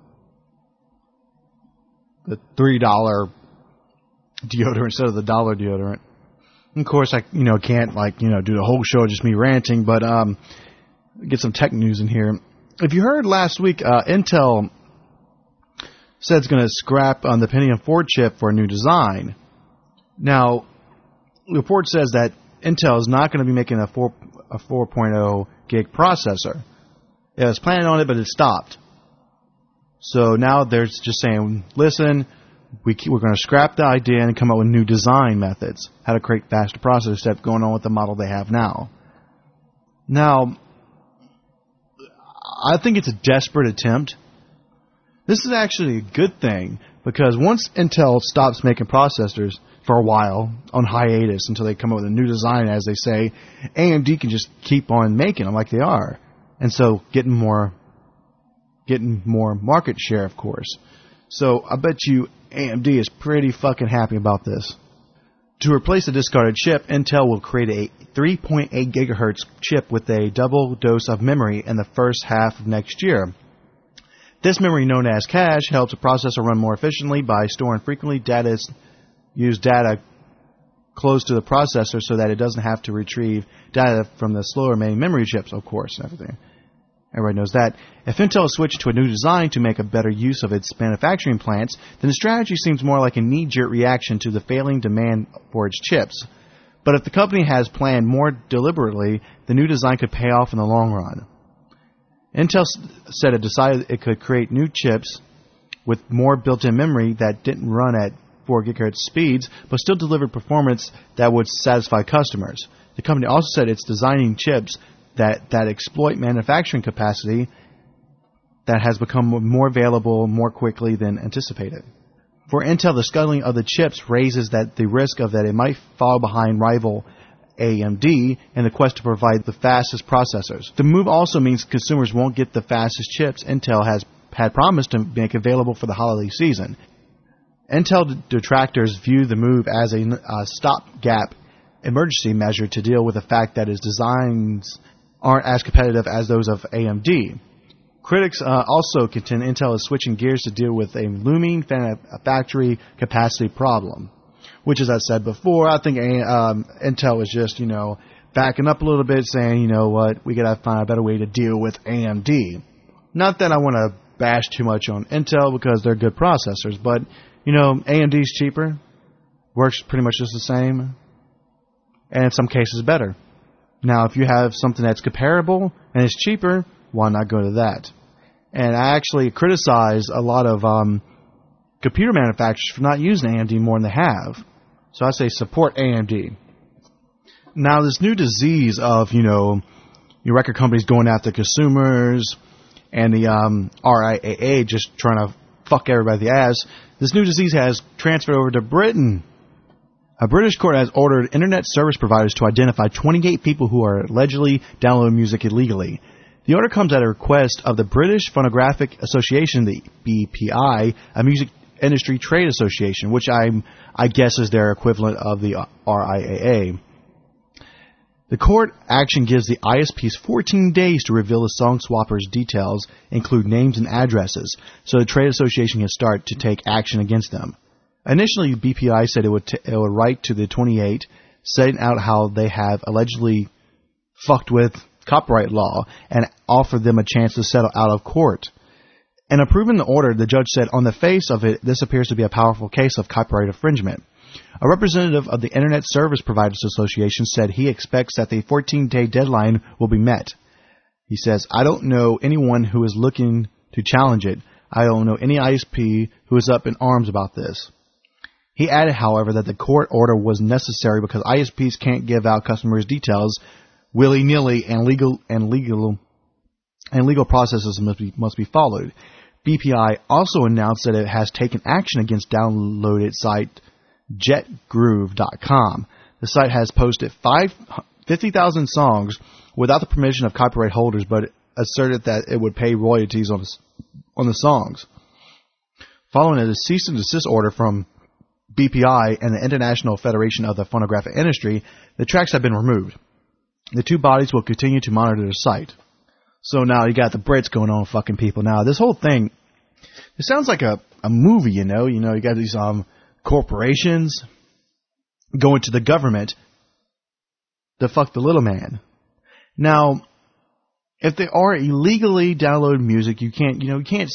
the three dollar deodorant instead of the dollar deodorant. And of course, I you know can't like you know do the whole show just me ranting, but um, get some tech news in here. If you heard last week, uh, Intel said it's going to scrap on the Pentium four chip for a new design. Now, the report says that Intel is not going to be making a four a four point oh gig processor. It was planning on it, but it stopped. So now they're just saying, listen, we keep, we're going to scrap the idea and come up with new design methods, how to create faster processors instead of going on with the model they have now. Now, I think it's a desperate attempt. This is actually a good thing, because once Intel stops making processors for a while, on hiatus, until they come up with a new design, as they say, A M D can just keep on making them like they are. And so getting more getting more market share, of course. So I bet you A M D is pretty fucking happy about this. To replace the discarded chip, Intel will create a three point eight gigahertz chip with a double dose of memory in the first half of next year. This memory, known as cache, helps a processor run more efficiently by storing frequently data use data close to the processor so that it doesn't have to retrieve data from the slower main memory chips, of course, and everything. Everybody knows that. If Intel switched to a new design to make a better use of its manufacturing plants, then the strategy seems more like a knee-jerk reaction to the failing demand for its chips. But if the company has planned more deliberately, the new design could pay off in the long run. Intel said it decided it could create new chips with more built-in memory that didn't run at four gigahertz speeds, but still delivered performance that would satisfy customers. The company also said it's designing chips that, that exploit manufacturing capacity that has become more available more quickly than anticipated. For Intel, the scuttling of the chips raises that the risk of that it might fall behind rival A M D in the quest to provide the fastest processors. The move also means consumers won't get the fastest chips Intel has had promised to make available for the holiday season. Intel detractors view the move as a uh, stopgap emergency measure to deal with the fact that its designs aren't as competitive as those of A M D. Critics uh, also contend Intel is switching gears to deal with a looming factory capacity problem, which, as I said before, I think um, Intel is just, you know, backing up a little bit, saying, you know what, we got to find a better way to deal with A M D. Not that I want to bash too much on Intel because they're good processors, but, you know, A M D's cheaper, works pretty much just the same, and in some cases better. Now, if you have something that's comparable and it's cheaper, why not go to that? And I actually criticize a lot of um, computer manufacturers for not using A M D more than they have. So I say support A M D. Now, this new disease of, you know, your record companies going after consumers and the um, R I A A just trying to fuck everybody the ass, this new disease has transferred over to Britain. A British court has ordered internet service providers to identify twenty-eight people who are allegedly downloading music illegally. The order comes at a request of the British Phonographic Association, the B P I, a music industry trade association, which I'm, I guess is their equivalent of the R I A A. The court action gives the I S Ps fourteen days to reveal the song swappers' details, include names and addresses, so the trade association can start to take action against them. Initially, B P I said it would, t- it would write to the twenty-eight, setting out how they have allegedly fucked with copyright law and offered them a chance to settle out of court. In approving the order, the judge said, on the face of it, this appears to be a powerful case of copyright infringement. A representative of the Internet Service Providers Association said he expects that the fourteen-day deadline will be met. He says, I don't know anyone who is looking to challenge it. I don't know any I S P who is up in arms about this. He added, however, that the court order was necessary because I S Ps can't give out customers' details willy-nilly, and legal and legal and legal processes must be must be followed. B P I also announced that it has taken action against downloaded site jet groove dot com. The site has posted fifty thousand songs without the permission of copyright holders, but asserted that it would pay royalties on the, on the songs. Following a cease and desist order from B P I and the International Federation of the Phonographic Industry, the tracks have been removed. The two bodies will continue to monitor the site. So now you got the Brits going on, fucking people. Now this whole thing, it sounds like a, a movie, you know. You know, you got these um corporations going to the government to fuck the little man. Now, if they are illegally downloaded music, you can't, you know, you can't,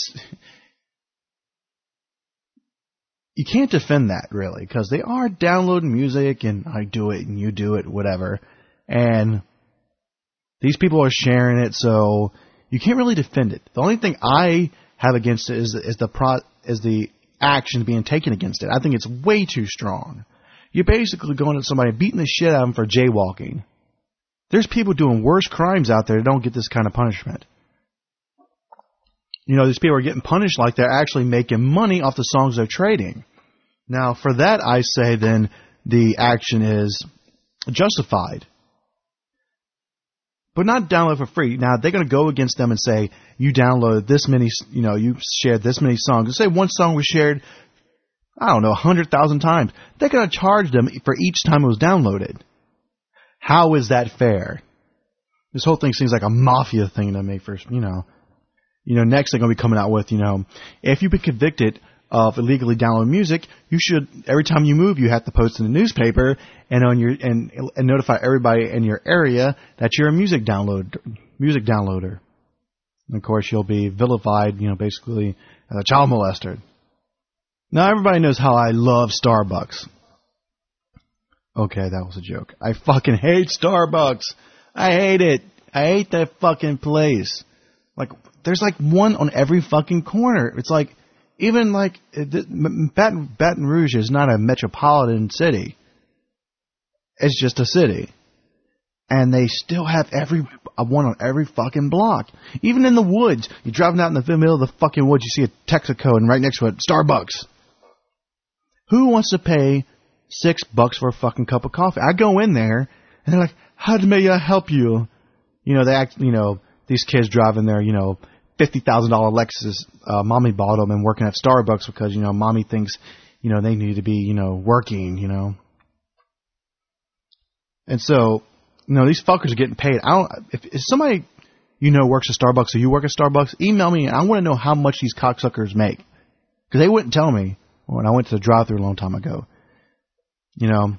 you can't defend that really, because they are downloading music, and I do it, and you do it, whatever, and these people are sharing it, so you can't really defend it. The only thing I have against it is is the pro is the action being taken against it. I think it's way too strong. You're basically going at somebody, beating the shit out of them for jaywalking. There's people doing worse crimes out there that don't get this kind of punishment. You know, these people are getting punished like they're actually making money off the songs they're trading. Now, for that, I say then the action is justified. But not download for free. Now, they're going to go against them and say, you downloaded this many, you know, you shared this many songs. Let's say one song was shared, I don't know, one hundred thousand times. They're going to charge them for each time it was downloaded. How is that fair? This whole thing seems like a mafia thing to me first, you know. You know, next they're going to be coming out with, you know, if you've been convicted of illegally downloading music, you should, every time you move, you have to post in the newspaper and on your and, and notify everybody in your area that you're a music download music downloader. And of course, you'll be vilified, you know, basically as a child molester. Now, everybody knows how I love Starbucks. Okay, that was a joke. I fucking hate Starbucks. I hate it. I hate that fucking place. Like, there's like one on every fucking corner. It's like, even like, Baton, Baton Rouge is not a metropolitan city. It's just a city. And they still have every one on every fucking block. Even in the woods. You're driving out in the middle of the fucking woods, you see a Texaco, and right next to it, Starbucks. Who wants to pay six bucks for a fucking cup of coffee? I go in there, and they're like, how may I help you? You know, they act, you know, these kids driving their, you know, fifty thousand dollars Lexus, uh, mommy bought them, and working at Starbucks because, you know, mommy thinks, you know, they need to be, you know, working, you know. And so, you know, these fuckers are getting paid. I don't, if, if somebody, you know, works at Starbucks or you work at Starbucks, email me, and I want to know how much these cocksuckers make. Because they wouldn't tell me when I went to the drive-thru a long time ago. You know.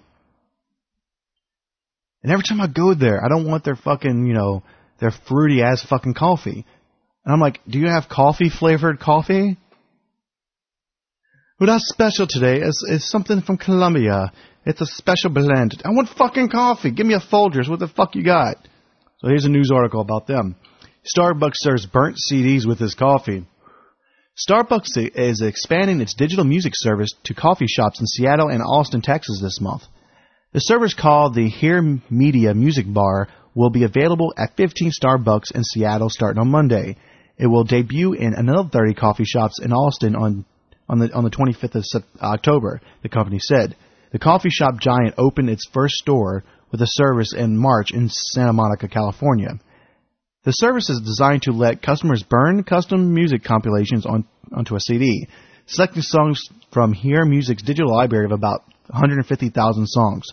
And every time I go there, I don't want their fucking, you know, their fruity-ass fucking coffee. And I'm like, do you have coffee-flavored coffee? Well, that's special today. It's, it's something from Colombia. It's a special blend. I want fucking coffee. Give me a Folgers. What the fuck you got? So here's a news article about them. Starbucks serves burnt C Ds with his coffee. Starbucks is expanding its digital music service to coffee shops in Seattle and Austin, Texas this month. The service, called the Hear Media Music Bar, will be available at fifteen Starbucks in Seattle starting on Monday. It will debut in another thirty coffee shops in Austin on on the on the twenty-fifth of October, the company said. The coffee shop giant opened its first store with a service in March in Santa Monica, California. The service is designed to let customers burn custom music compilations on, onto a C D, selecting songs from Hear Music's digital library of about one hundred fifty thousand songs.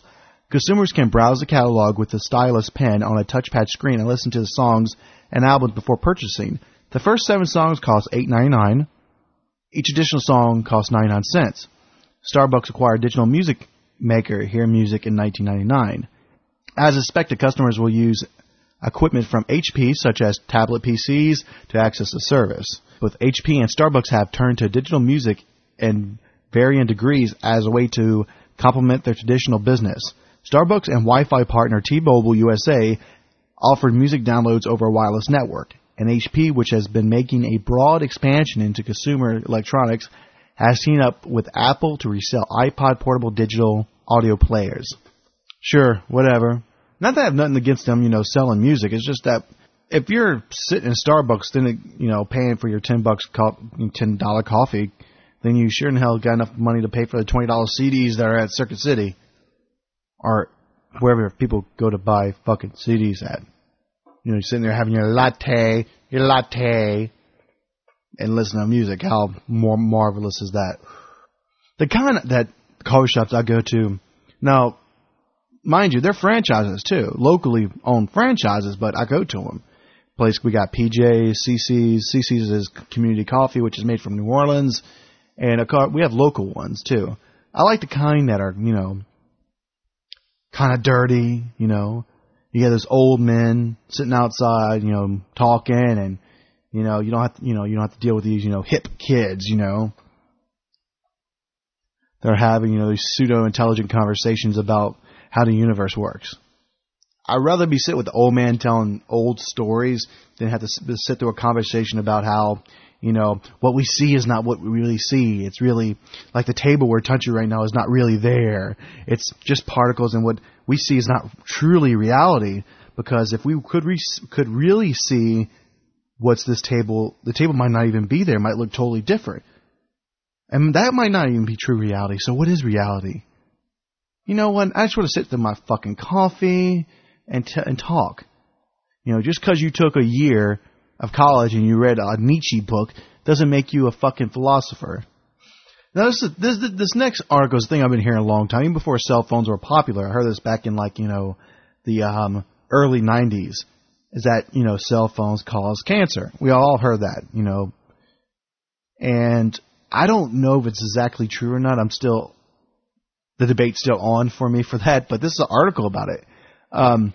Consumers can browse the catalog with a stylus pen on a touchpad screen and listen to the songs and albums before purchasing. The first seven songs cost eight ninety-nine. Each additional song costs ninety-nine cents. Starbucks acquired digital music maker Hear Music in nineteen ninety-nine. As expected, customers will use equipment from H P, such as tablet P Cs, to access the service. Both H P and Starbucks have turned to digital music in varying degrees as a way to complement their traditional business. Starbucks and Wi-Fi partner T-Mobile U S A offered music downloads over a wireless network, and H P, which has been making a broad expansion into consumer electronics, has teamed up with Apple to resell iPod portable digital audio players. Sure, whatever. Not that I have nothing against them, you know, selling music. It's just that if you're sitting in Starbucks, then you know, paying for your ten bucks, co- ten dollar coffee, then you sure in hell got enough money to pay for the twenty dollar C Ds that are at Circuit City, or wherever people go to buy fucking C Ds at. You know, you're sitting there having your latte, your latte, and listening to music. How more marvelous is that? The kind of, that coffee shops I go to, now, mind you, they're franchises too, locally owned franchises, but I go to them. Place we got P J's, C C's. C C's is Community Coffee, which is made from New Orleans, and a car, we have local ones too. I like the kind that are, you know, kind of dirty, you know. You get those old men sitting outside, you know, talking, and you know, you don't have to, you know, you don't have to deal with these, you know, hip kids, you know. They're having, you know, these pseudo-intelligent conversations about how the universe works. I'd rather be sitting with the old man telling old stories than have to sit through a conversation about how, you know, what we see is not what we really see. It's really like the table we're touching right now is not really there. It's just particles, and what we see is not truly reality. Because if we could re- could really see what's this table, the table might not even be there. It might look totally different. And that might not even be true reality. So what is reality? You know what? I just want to sit through my fucking coffee and t- and talk. You know, just because you took a year of college and you read a Nietzsche book doesn't make you a fucking philosopher. Now, this is, this this next article is a thing I've been hearing a long time, even before cell phones were popular. I heard this back in, like, you know, the um, early nineties, is that, you know, cell phones cause cancer. We all heard that, you know. And I don't know if it's exactly true or not. I'm still, the debate's still on for me for that, but this is an article about it. Um,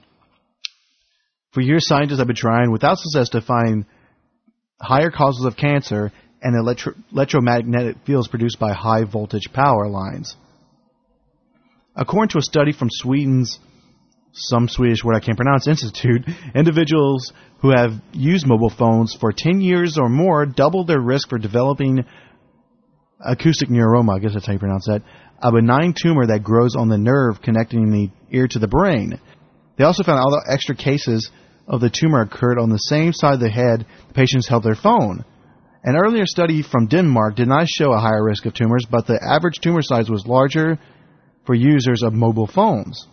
for years, scientists have been trying, without success, to find higher causes of cancer and electro- electromagnetic fields produced by high voltage power lines. According to a study from Sweden's, some Swedish word I can't pronounce, institute, individuals who have used mobile phones for ten years or more doubled their risk for developing acoustic neuroma, I guess that's how you pronounce that, a benign tumor that grows on the nerve connecting the ear to the brain. They also found all the extra cases of the tumor occurred on the same side of the head the patients held their phone. An earlier study from Denmark did not show a higher risk of tumors, but the average tumor size was larger for users of mobile phones.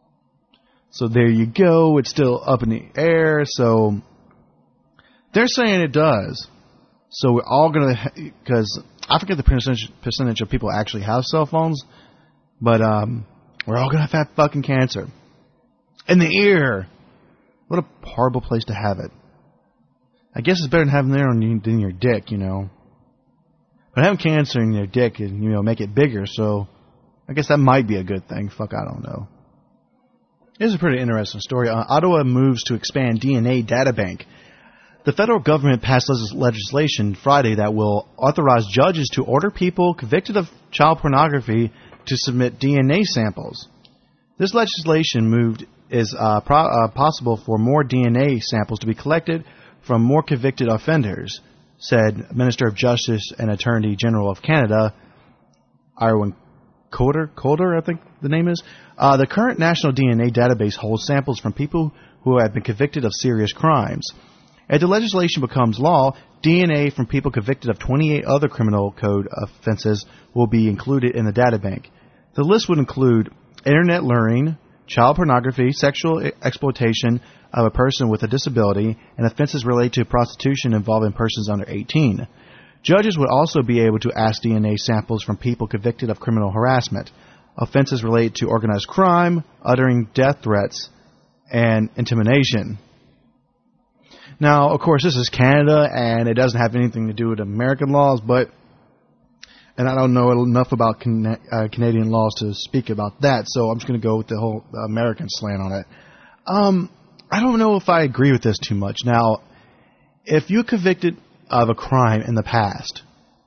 So there you go. It's still up in the air. So they're saying it does. So we're all going to, because I forget the percentage, percentage of people actually have cell phones, but um, we're all going to have fucking cancer. In the ear. What a horrible place to have it. I guess it's better than having it there than your dick, you know. But having cancer in your dick and, you know, make it bigger, so I guess that might be a good thing. Fuck, I don't know. Here's a pretty interesting story. Uh, Ottawa moves to expand D N A databank. The federal government passed legislation Friday that will authorize judges to order people convicted of child pornography to submit D N A samples. This legislation moved is uh, pro- uh, possible for more D N A samples to be collected from more convicted offenders, said Minister of Justice and Attorney General of Canada, Irwin Calder, Calder, I think the name is. Uh, the current national D N A database holds samples from people who have been convicted of serious crimes. As the legislation becomes law, D N A from people convicted of twenty-eight other criminal code offenses will be included in the databank. The list would include internet luring, child pornography, sexual exploitation of a person with a disability, and offenses related to prostitution involving persons under eighteen. Judges would also be able to ask D N A samples from people convicted of criminal harassment. offenses related to organized crime, uttering death threats, and intimidation. Now, of course, this is Canada, and it doesn't have anything to do with American laws, but, and I don't know enough about Can- uh, Canadian laws to speak about that, so I'm just going to go with the whole American slant on it. Um, I don't know if I agree with this too much. Now, if you're convicted of a crime in the past,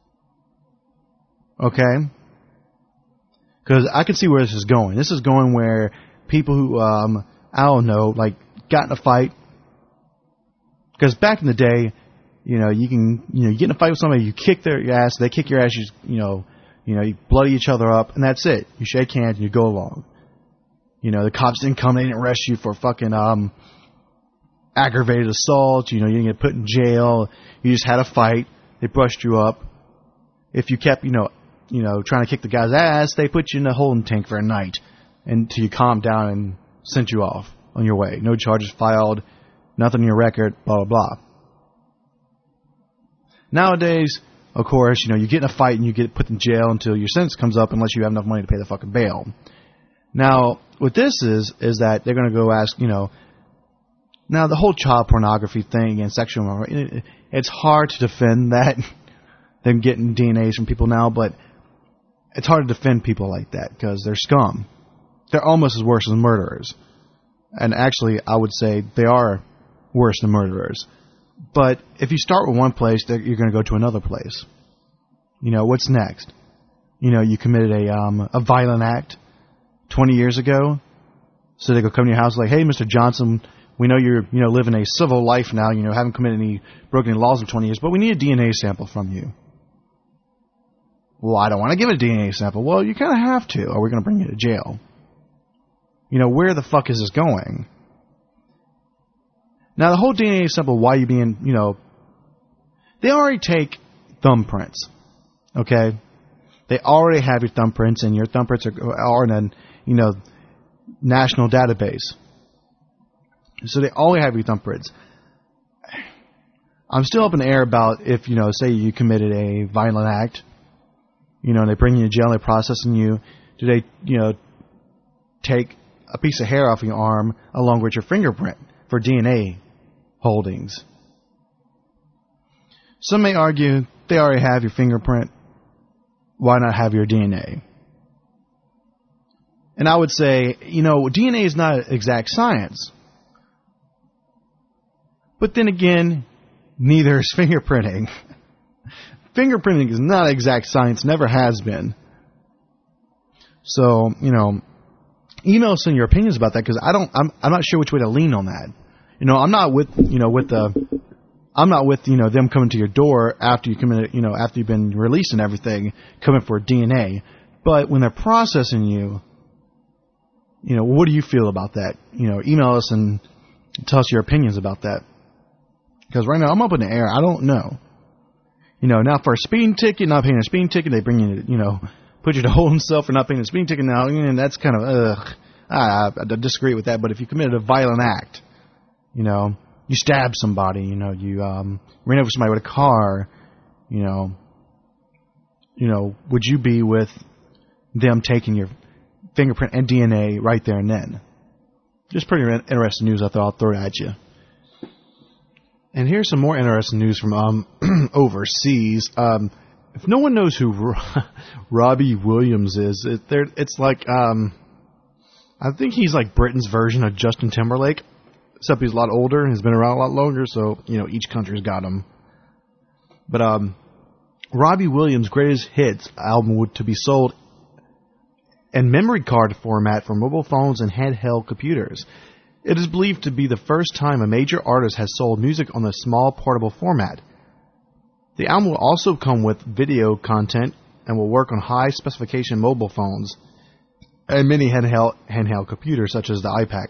okay, because I can see where this is going. This is going where people who, um, I don't know, like, got in a fight. Because back in the day, you know, you can, you know, you get in a fight with somebody, you kick their ass, they kick your ass, you, you know, you know, you bloody each other up, and that's it. You shake hands and you go along. You know, the cops didn't come, they didn't arrest you for fucking um, aggravated assault. You know, you didn't get put in jail. You just had a fight. They brushed you up. If you kept, you know, you know, trying to kick the guy's ass, they put you in a holding tank for a night until you calmed down and sent you off on your way. No charges filed. Nothing in your record, blah, blah, blah. Nowadays, of course, you know, you get in a fight and you get put in jail until your sentence comes up unless you have enough money to pay the fucking bail. Now, what this is, is that they're going to go ask, you know, now the whole child pornography thing and sexual, it, it's hard to defend that, them getting D N As from people now, but it's hard to defend people like that because they're scum. They're almost as worse as murderers. And actually, I would say they are worse than murderers. But if you start with one place, you're going to go to another place. You know, what's next? You know, you committed a um, a violent act twenty years ago. So they go come to your house like, hey, Mister Johnson, we know you're, you know, living a civil life now, you know, haven't committed any, broken any laws in twenty years, but we need a D N A sample from you. Well, I don't want to give a D N A sample. Well, you kind of have to, or we're going to bring you to jail. You know, where the fuck is this going? Now, the whole D N A sample, why you being, you know, they already take thumbprints, okay? They already have your thumbprints, and your thumbprints are, are in a, you know, national database. So they already have your thumbprints. I'm still up in the air about if, you know, say you committed a violent act, you know, and they bring you to jail, they're processing you. Do they, you know, take a piece of hair off your arm along with your fingerprint for D N A holdings? Some may argue they already have your fingerprint. Why not have your D N A? And I would say, you know, D N A is not exact science. But then again, neither is fingerprinting. Fingerprinting is not exact science, never has been. So, you know, email us in your opinions about that because I don't, I'm, I'm not sure which way to lean on that. You know, I'm not with, you know, with the, I'm not with, you know, them coming to your door after you commit, you know, after you've been released and everything, coming for D N A. But when they're processing you, you know, what do you feel about that? You know, email us and tell us your opinions about that. Because right now I'm up in the air. I don't know. You know, now for a speeding ticket, not paying a speeding ticket, they bring you, you know, put you to hold himself for not paying a speeding ticket now, and that's kind of, ugh. I, I disagree with that, but if you committed a violent act, you know, you stabbed somebody, you know, you um, ran over somebody with a car, you know, you know, would you be with them taking your fingerprint and D N A right there and then? Just pretty interesting news I thought I'll throw it at you. And here's some more interesting news from um, overseas. Um, if no one knows who Ro- Robbie Williams is, it, it's like, um, I think he's like Britain's version of Justin Timberlake, except he's a lot older and has been around a lot longer, so, you know, each country's got him. But um, Robbie Williams' Greatest Hits album would to be sold in memory card format for mobile phones and handheld computers. It is believed to be the first time a major artist has sold music on the small portable format. The album will also come with video content and will work on high-specification mobile phones and many handheld, handheld computers such as the iPad.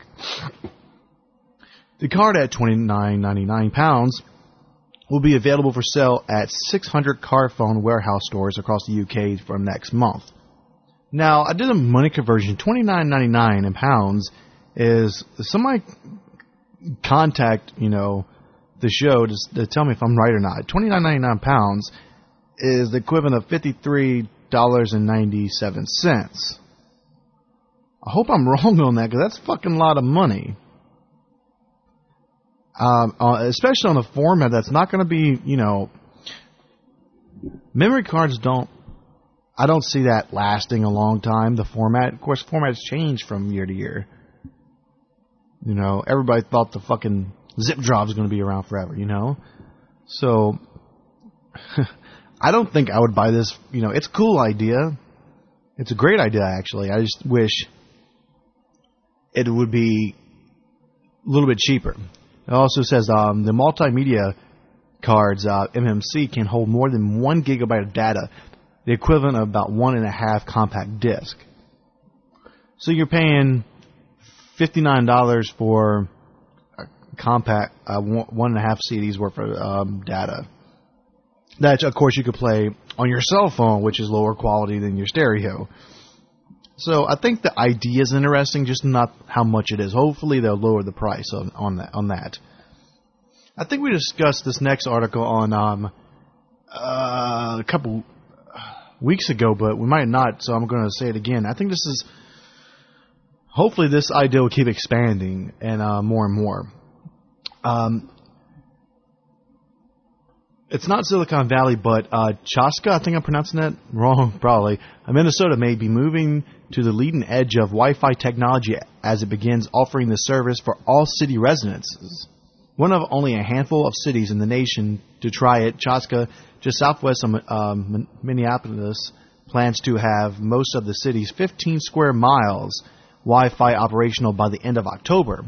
The card at twenty-nine ninety-nine pounds will be available for sale at six hundred Carphone warehouse stores across the U K from next month. Now, I did a money conversion. twenty-nine ninety-nine in pounds is somebody contact, you know, the show to, to tell me if I'm right or not. twenty-nine ninety-nine pounds is the equivalent of fifty-three dollars and ninety-seven cents. I hope I'm wrong on that, because that's a fucking lot of money. Um, uh, especially on a format that's not going to be, you know, memory cards don't, I don't see that lasting a long time, the format. Of course, formats change from year to year. You know, everybody thought the fucking zip drive was going to be around forever, you know? So, I don't think I would buy this. You know, it's a cool idea. It's a great idea, actually. I just wish it would be a little bit cheaper. It also says um, the multimedia cards, uh, M M C, can hold more than one gigabyte of data, the equivalent of about one and a half compact disc. So you're paying fifty-nine dollars for a compact, uh, one, one and a half C Ds worth of um, data. That, of course, you could play on your cell phone, which is lower quality than your stereo. So I think the idea is interesting, just not how much it is. Hopefully they'll lower the price on, on that. On that. I think we discussed this next article on um, uh, a couple weeks ago, but we might not, so I'm going to say it again. I think this is, hopefully this idea will keep expanding and uh, more and more. Um, it's not Silicon Valley, but uh, Chaska, I think I'm pronouncing that wrong, probably. Minnesota may be moving to the leading edge of Wi-Fi technology as it begins offering the service for all city residents. One of only a handful of cities in the nation to try it, Chaska, just southwest of um, Minneapolis, plans to have most of the city's fifteen square miles Wi-Fi operational by the end of October.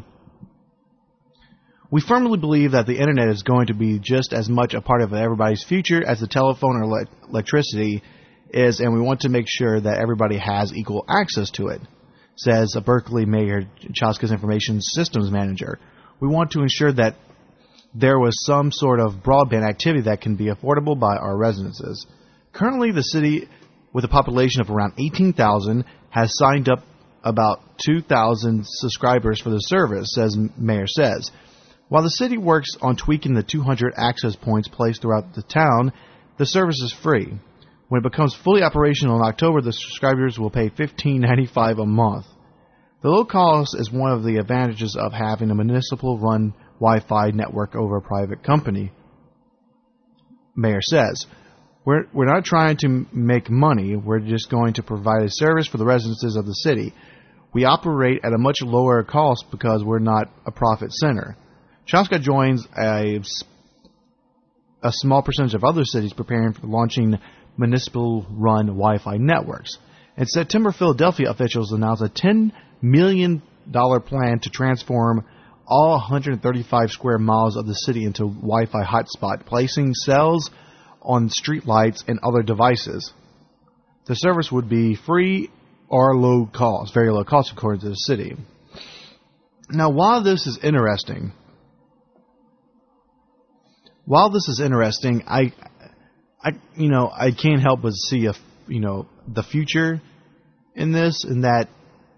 We firmly believe that the Internet is going to be just as much a part of everybody's future as the telephone or le- electricity is, and we want to make sure that everybody has equal access to it, says a Berkeley Mayor Chaska's Information Systems Manager. We want to ensure that there was some sort of broadband activity that can be affordable by our residences. Currently, the city, with a population of around eighteen thousand, has signed up about two thousand subscribers for the service, says Mayor says. While the city works on tweaking the two hundred access points placed throughout the town, the service is free. When it becomes fully operational in October, the subscribers will pay fifteen ninety-five a month. The low cost is one of the advantages of having a municipal-run Wi-Fi network over a private company, Mayor says. We're, we're not trying to make money, we're just going to provide a service for the residents of the city. We operate at a much lower cost because we're not a profit center. Chaska joins a, a small percentage of other cities preparing for launching municipal-run Wi-Fi networks. In September, Philadelphia officials announced a ten million dollars plan to transform all one hundred thirty-five square miles of the city into Wi-Fi hotspot, placing cells on streetlights and other devices. The service would be free or low cost, very low cost according to the city. Now, while this is interesting, while this is interesting, I, I, you know, I can't help but see a, you know, the future in this, in that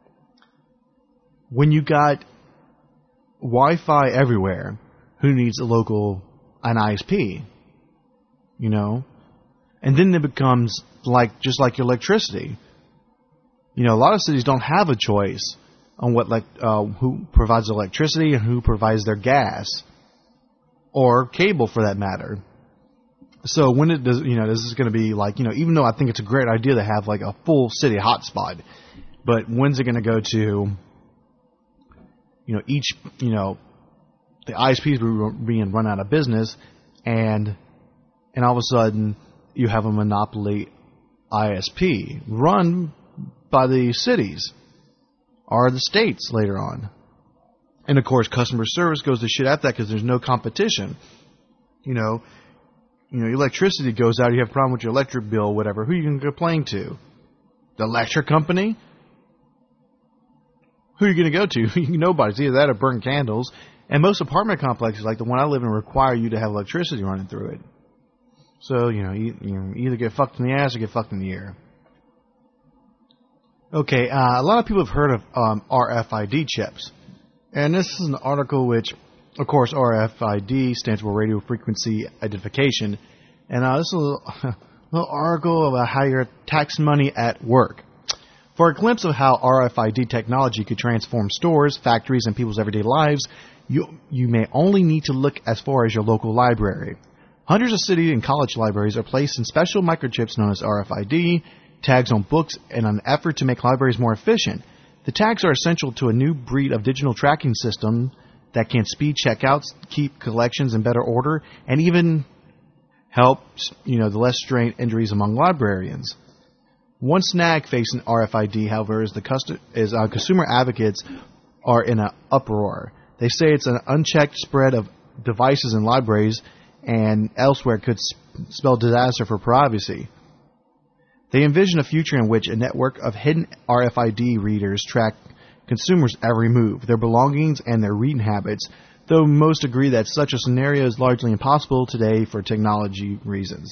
when you got Wi-Fi everywhere, who needs a local, an I S P? You know? And then it becomes like, just like electricity. You know, a lot of cities don't have a choice on what, like, uh, who provides electricity and who provides their gas. Or cable, for that matter. So when it does, you know, this is going to be like, you know, even though I think it's a great idea to have like a full city hotspot, but when's it going to go to, you know, each, you know, the I S Ps being run out of business, and and all of a sudden you have a monopoly I S P run by the cities or the states later on. And of course, customer service goes to shit at that because there's no competition. You know, you know, electricity goes out, you have a problem with your electric bill, whatever. Who are you going to complain to? The electric company? Who are you going to go to? Nobody. It's either that or burn candles. And most apartment complexes, like the one I live in, require you to have electricity running through it. So, you know, you, you either get fucked in the ass or get fucked in the ear. Okay, uh, a lot of people have heard of um, R F I D chips. And this is an article which, of course, R F I D stands for Radio Frequency Identification. And uh, this is a little, little article about how you're tax money at work. For a glimpse of how R F I D technology could transform stores, factories, and people's everyday lives, you, you may only need to look as far as your local library. Hundreds of city and college libraries are placed in special microchips known as R F I D, tags on books in an effort to make libraries more efficient. The tags are essential to a new breed of digital tracking system that can speed checkouts, keep collections in better order, and even help, you know, the less strained injuries among librarians. One snag facing R F I D, however, is the custom, is uh, consumer advocates are in an uproar. They say it's an unchecked spread of devices in libraries and elsewhere could spell disaster for privacy. They envision a future in which a network of hidden R F I D readers track consumers' every move, their belongings, and their reading habits, though most agree that such a scenario is largely impossible today for technology reasons.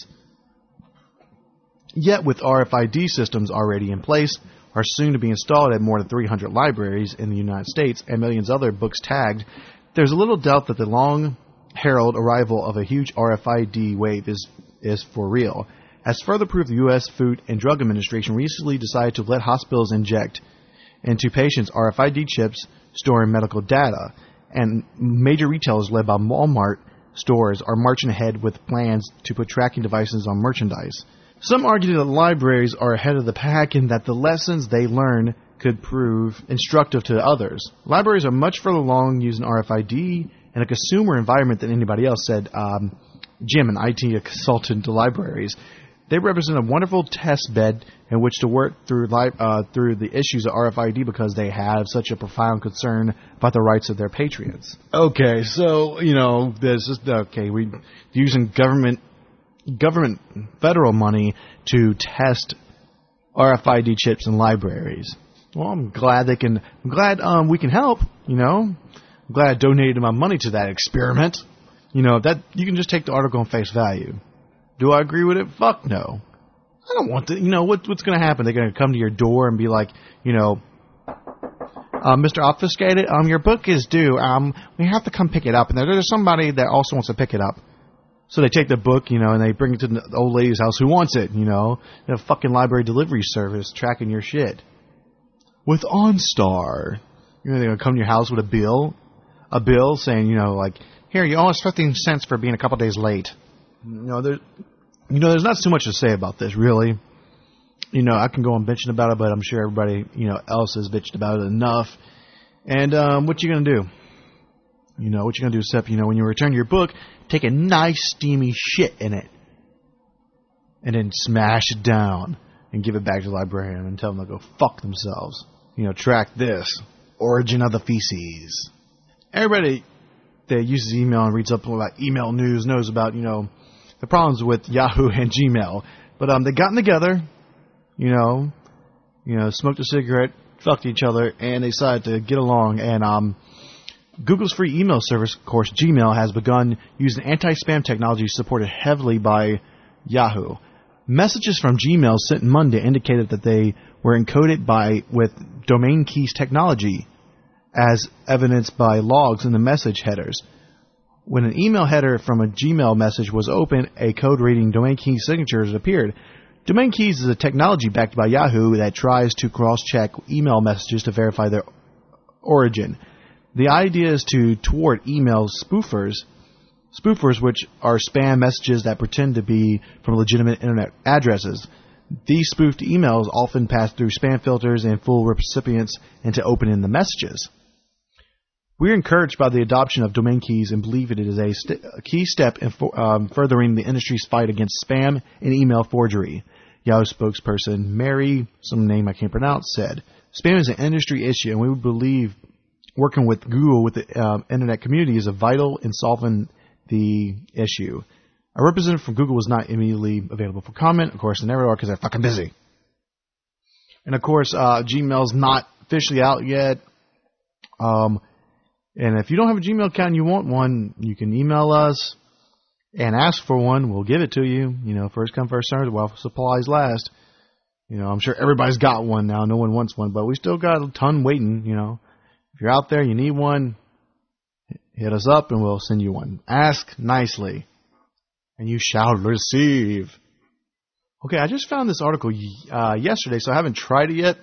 Yet, with R F I D systems already in place, are soon to be installed at more than three hundred libraries in the United States and millions of other books tagged, there's a little doubt that the long-heralded arrival of a huge R F I D wave is, is for real. As further proof, the U S Food and Drug Administration recently decided to let hospitals inject into patients R F I D chips storing medical data, and major retailers led by Walmart stores are marching ahead with plans to put tracking devices on merchandise. Some argue that libraries are ahead of the pack and that the lessons they learn could prove instructive to others. Libraries are much further along using R F I D in a consumer environment than anybody else, said um, Jim, an I T consultant to libraries. They represent a wonderful test bed in which to work through li- uh, through the issues of R F I D because they have such a profound concern about the rights of their patrons. Okay, so, you know, this is, okay, we using government government federal money to test R F I D chips in libraries. Well, I'm glad they can, I'm glad um, we can help, you know. I'm glad I donated my money to that experiment. You know, that you can just take the article on face value. Do I agree with it? Fuck no. I don't want to, you know, what, what's going to happen? They're going to come to your door and be like, you know, uh, Mister Obfuscated, um, your book is due. Um, we have to come pick it up. And there's somebody that also wants to pick it up. So they take the book, you know, and they bring it to the old lady's house who wants it, you know. They have a fucking library delivery service tracking your shit. With OnStar, you know, they're going to come to your house with a bill, a bill saying, you know, like, here, you owe us fifteen cents for being a couple days late. You know, there, you know, there's not too much to say about this, really. You know, I can go on bitching about it, but I'm sure everybody, you know, else has bitched about it enough. And um, what you gonna do? You know, what you gonna do except, you know, when you return your book, take a nice steamy shit in it, and then smash it down and give it back to the librarian and tell them to go fuck themselves. You know, track this origin of the feces. Everybody that uses email and reads up about email news knows about, you know, the problems with Yahoo and Gmail. But um, they gotten together, you know, you know, smoked a cigarette, fucked each other, and they decided to get along. And um, Google's free email service, of course, Gmail, has begun using anti-spam technology supported heavily by Yahoo. Messages from Gmail sent Monday indicated that they were encoded by with domain keys technology, as evidenced by logs in the message headers. When an email header from a Gmail message was opened, a code reading domain key signatures appeared. Domain keys is a technology backed by Yahoo that tries to cross-check email messages to verify their origin. The idea is to thwart email spoofers, spoofers which are spam messages that pretend to be from legitimate internet addresses. These spoofed emails often pass through spam filters and fool recipients into opening the messages. We're encouraged by the adoption of domain keys and believe it is a, st- a key step in for, um, furthering the industry's fight against spam and email forgery. Yahoo spokesperson Mary, some name I can't pronounce, said, "Spam is an industry issue, and we would believe working with Google with the uh, internet community is a vital in solving the issue." A representative from Google was not immediately available for comment. Of course, they never are because they're fucking busy. And of course, uh, Gmail's not officially out yet. Um... And if you don't have a Gmail account and you want one, you can email us and ask for one. We'll give it to you. You know, first come, first served, while supplies last. You know, I'm sure everybody's got one now. No one wants one, but we still got a ton waiting, you know. If you're out there, you need one, hit us up and we'll send you one. Ask nicely, and you shall receive. Okay, I just found this article uh, yesterday, so I haven't tried it yet.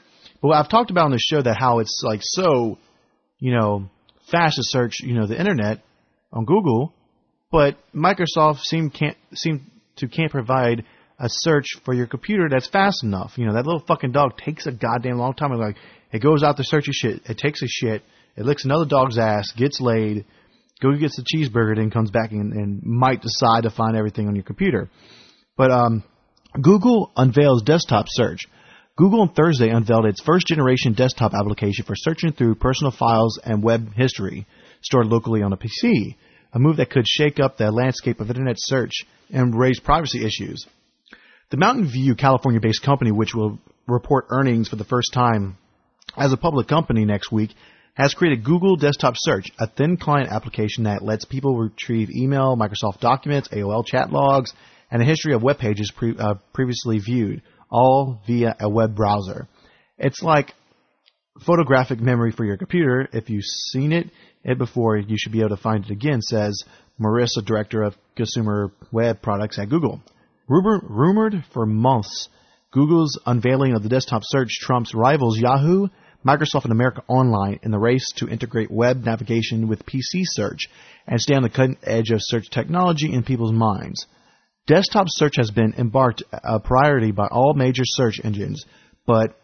Well, I've talked about on the show that how it's like so, you know, fast to search, you know, the internet on Google, but Microsoft seem can't seem to can't provide a search for your computer that's fast enough. You know, that little fucking dog takes a goddamn long time. Like, it goes out to search your shit. It takes a shit. It licks another dog's ass, gets laid, goes gets a cheeseburger, then comes back and, and might decide to find everything on your computer. But um, Google unveils desktop search. Google on Thursday unveiled its first-generation desktop application for searching through personal files and web history stored locally on a P C, a move that could shake up the landscape of internet search and raise privacy issues. The Mountain View, California-based company, which will report earnings for the first time as a public company next week, has created Google Desktop Search, a thin client application that lets people retrieve email, Microsoft Documents, A O L chat logs, and a history of web pages pre- uh, previously viewed, all via a web browser. It's like photographic memory for your computer. If you've seen it, it before, you should be able to find it again, says Marissa, Director of Consumer Web Products at Google. Rumor, rumored for months, Google's unveiling of the desktop search trumps rivals Yahoo, Microsoft, and America Online in the race to integrate web navigation with P C search and stay on the cutting edge of search technology in people's minds. Desktop search has been embarked a priority by all major search engines, but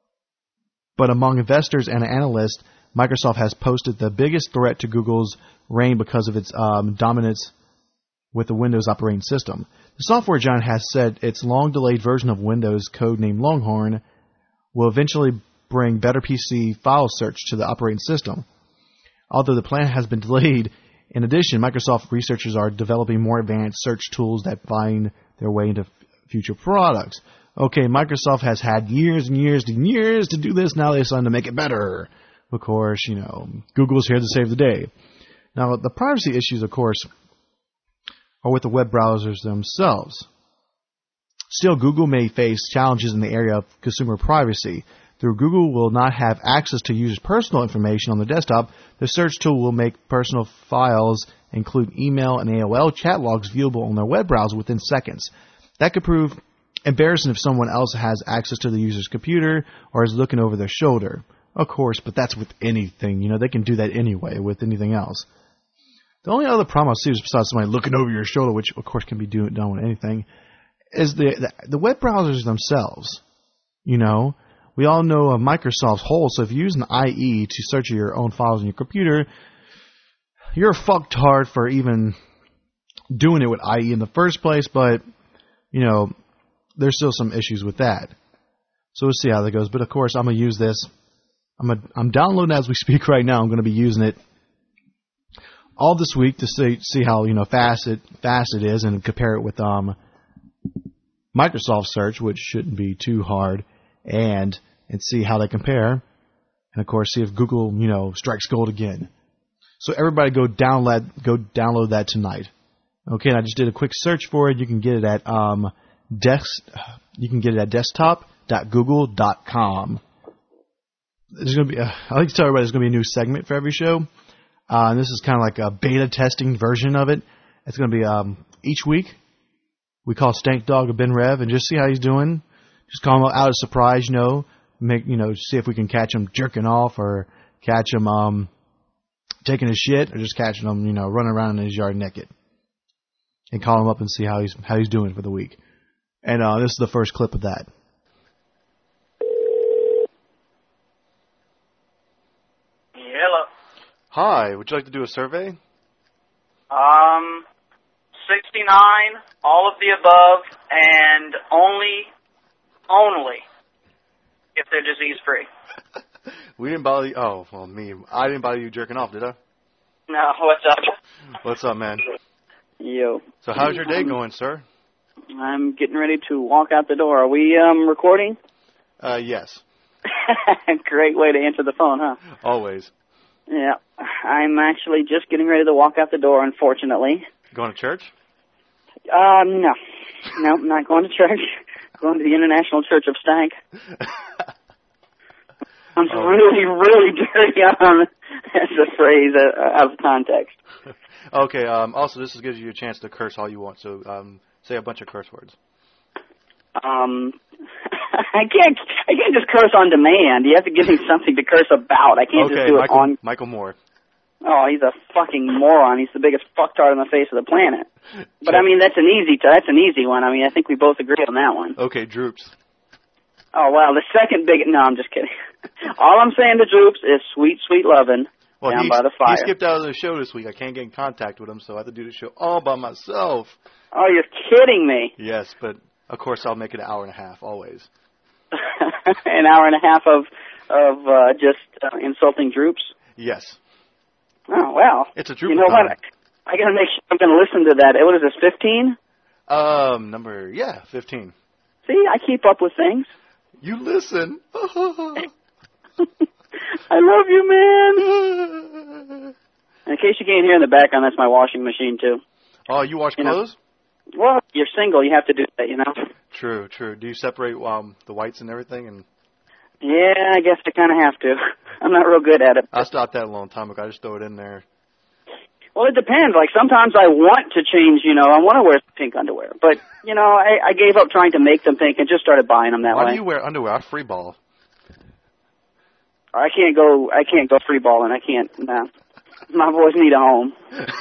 but among investors and analysts, Microsoft has posted the biggest threat to Google's reign because of its um, dominance with the Windows operating system. The software giant has said its long-delayed version of Windows, codenamed Longhorn, will eventually bring better P C file search to the operating system. Although the plan has been delayed, in addition, Microsoft researchers are developing more advanced search tools that find their way into f- future products. Okay, Microsoft has had years and years and years to do this. Now they decided to make it better. Of course, you know, Google's here to save the day. Now, the privacy issues, of course, are with the web browsers themselves. Still, Google may face challenges in the area of consumer privacy. Though Google will not have access to users' personal information on the desktop, the search tool will make personal files, include email and A O L chat logs, viewable on their web browser within seconds. That could prove embarrassing if someone else has access to the user's computer or is looking over their shoulder. Of course, but that's with anything. You know, they can do that anyway with anything else. The only other problem I see is besides somebody looking over your shoulder, which of course can be do, done with anything, is the, the the web browsers themselves. You know, we all know of Microsoft's hole, so if you use an I E to search your own files on your computer, you're fucked hard for even doing it with I E in the first place, but, you know, there's still some issues with that. So we'll see how that goes. But of course, I'm going to use this. I'm a, I'm downloading as we speak right now. I'm going to be using it all this week to see see how, you know, fast it fast it is, and compare it with um Microsoft Search, which shouldn't be too hard, and and see how they compare, and of course see if Google, you know, strikes gold again. So everybody go download go download that tonight. Okay, and I just did a quick search for it. You can get it at um desk you can get it at desktop dot google dot com. There's going to be, a, I like to tell everybody there's going to be a new segment for every show. Uh, and this is kind of like a beta testing version of it. It's going to be um, each week. We call Stank Dog a Ben Rev and just see how he's doing. Just call him out of surprise, you know. Make you know, see if we can catch him jerking off or catch him um, taking his shit, or just catching him, you know, running around in his yard naked. And call him up and see how he's how he's doing for the week. And uh, this is the first clip of that. Hello. Hi, would you like to do a survey? Um, sixty-nine, all of the above, and only, only if they're disease-free. We didn't bother you. Oh, well, me. I didn't bother you jerking off, did I? No, what's up? What's up, man? Yo. So how's your day going, sir? I'm getting ready to walk out the door. Are we um recording? Uh, yes. Great way to answer the phone, huh? Always. Yeah. I'm actually just getting ready to walk out the door, unfortunately. Going to church? Um, no. No, I'm not going to church. Going to the International Church of Stank. I'm oh. really, really dirty on as a phrase out of context. Okay, um, also this gives you a chance to curse all you want, so um, say a bunch of curse words. Um, I can't. I can't just curse on demand. You have to give me something to curse about. I can't okay, just do Michael, it on. Michael Moore. Oh, he's a fucking moron. He's the biggest fucktard on the face of the planet. But I mean, that's an easy. T- that's an easy one. I mean, I think we both agree on that one. Okay, Droops. Oh wow, the second big. No, I'm just kidding. All I'm saying to Droops is sweet, sweet lovin'. Well, down he, by the fire. he skipped out of the show this week. I can't get in contact with him, so I have to do the show all by myself. Oh, you're kidding me. Yes, but of course I'll make it an hour and a half always. An hour and a half of of uh, just uh, insulting Droops. Yes. Oh well. It's a Droop. You know what? I, I gotta make sure I'm gonna listen to that. What is this? Fifteen? Um, number yeah, fifteen. See, I keep up with things. You listen. I love you, man. In case you can't hear in the background, that's my washing machine too. Oh, you wash You know. clothes? Well, you're single. You have to do that, you know. True, true. Do you separate um the whites and everything? And Yeah, I guess I kind of have to. I'm not real good at it. I stopped that a long time ago. I just throw it in there. Well, it depends. Like, sometimes I want to change, you know, I want to wear pink underwear. But, you know, I, I gave up trying to make them pink and just started buying them that Why way. do you wear underwear? I free ball. I can't go, I can't go free balling. I can't, no. My boys need a home.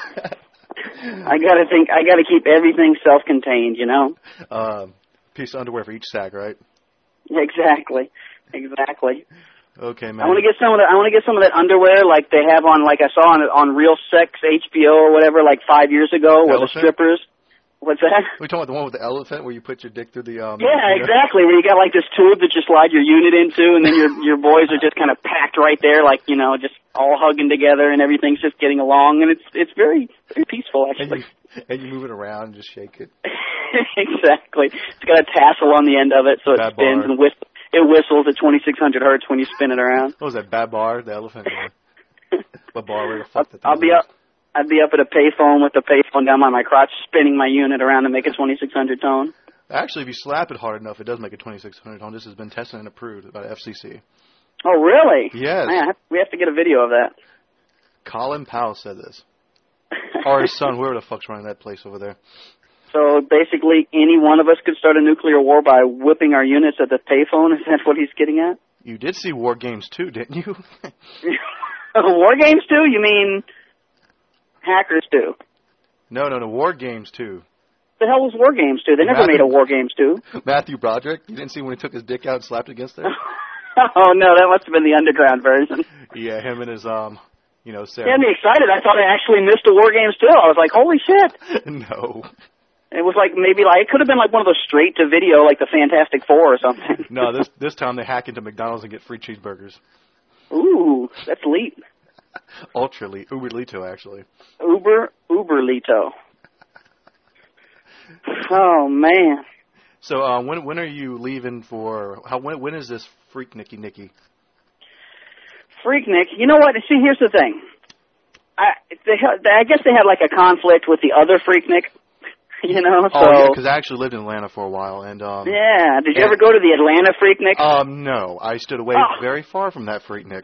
I gotta think, I gotta keep everything self-contained, you know? Uh, piece of underwear for each sack, right? Exactly. Exactly. Okay, man. I want to get some of that. I want to get some of that underwear like they have on, like I saw on on Real Sex H B O or whatever, like five years ago, where the strippers. What's that? We're talking about the one with the elephant where you put your dick through the um. Yeah, you know? exactly. Where you got like this tube that you slide your unit into, and then your your boys are just kind of packed right there, like you know, just all hugging together, and everything's just getting along, and it's it's very very peaceful actually. And you, and you move it around and just shake it. Exactly. It's got a tassel on the end of it, so it Bad spins bar. and whistles. It whistles at twenty-six hundred hertz when you spin it around. What was that, Babar, the elephant? Babar, where the fuck that I'll thing be was. up. I'd be up at a payphone with the payphone down by my crotch, spinning my unit around to make a twenty-six hundred tone. Actually, if you slap it hard enough, it does make a twenty-six hundred tone. This has been tested and approved by the F C C. Oh, really? Yes. Man, we have to get a video of that. Colin Powell said this. Or his son, whoever the fuck's running that place over there. So basically, any one of us could start a nuclear war by whipping our units at the payphone. Is that what he's getting at? You did see War Games too, didn't you? War Games too? You mean Hackers too? No, no, no. War Games too. The hell was War Games too? They never Matthew, made a War Games two. Matthew Broderick. You didn't see when he took his dick out and slapped it against there? Oh no, that must have been the underground version. Yeah, him and his um, you know, He Sarah. had me excited. I thought I actually missed a War Games two. I was like, holy shit. No. It was like maybe like it could have been like one of those straight to video, like the Fantastic Four or something. No, this this time they hack into McDonald's and get free cheeseburgers. Ooh, that's elite. Ultra elite, Uber Lito actually. Uber Uber Lito. Oh man. So uh, when when are you leaving for? How when when is this Freak Nicky Nicky? Freaknik. You know what? See, here's the thing. I they, I guess they had like a conflict with the other Freaknik. You know, so. Oh, yeah, because I actually lived in Atlanta for a while, and um. Yeah. Did you and, ever go to the Atlanta Freaknik? Um, no. I stood away Oh. very far from that Freaknik.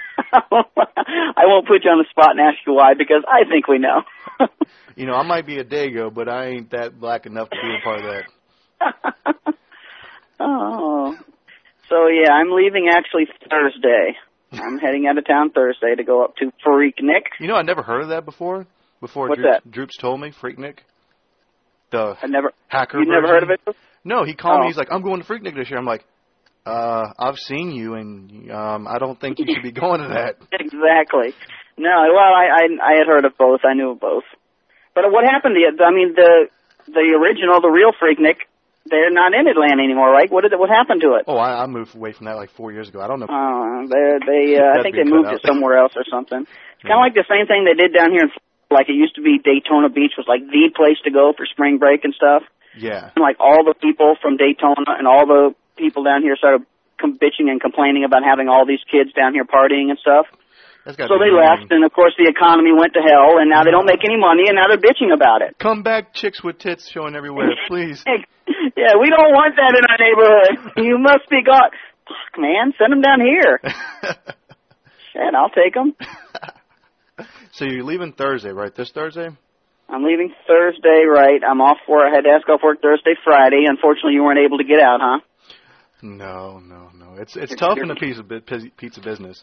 I won't put you on the spot and ask you why, because I think we know. You know, I might be a Dago, but I ain't that black enough to be a part of that. Oh. So yeah, I'm leaving actually Thursday. I'm heading out of town Thursday to go up to Freaknik. You know, I never heard of that before. Before What's Droops, that? Droops told me Freaknik. The I never. hacker. You've never version. heard of it before? No, he called Oh. me. He's like, I'm going to Freaknik this year. I'm like, uh, I've seen you, and um, I don't think you should be going to that. Exactly. No, well, I, I I had heard of both. I knew of both. But what happened? The I mean, the the original, the real Freaknik, they're not in Atlanta anymore, right? What did what happened to it? Oh, I, I moved away from that like four years ago. I don't know. Uh, they they uh, I That'd think be they cut moved out. it somewhere else or something. It's kind Yeah. of like the same thing they did down here in Florida. Like it used to be Daytona Beach was like the place to go for spring break and stuff. Yeah. And like all the people from Daytona and all the people down here started com- bitching and complaining about having all these kids down here partying and stuff. That's gotta So be they mean. left, and of course the economy went to hell, and now they don't make any money, and now they're bitching about it. Come back, chicks with tits showing everywhere, please. Yeah, we don't want that in our neighborhood. You must be gone. Fuck, man, send them down here. Shit, I'll take them. So you're leaving Thursday, right? This Thursday? I'm leaving Thursday, right. I'm off for, I had to ask off work Thursday, Friday. Unfortunately, you weren't able to get out, huh? No, no, no. It's it's tough in the pizza pizza business.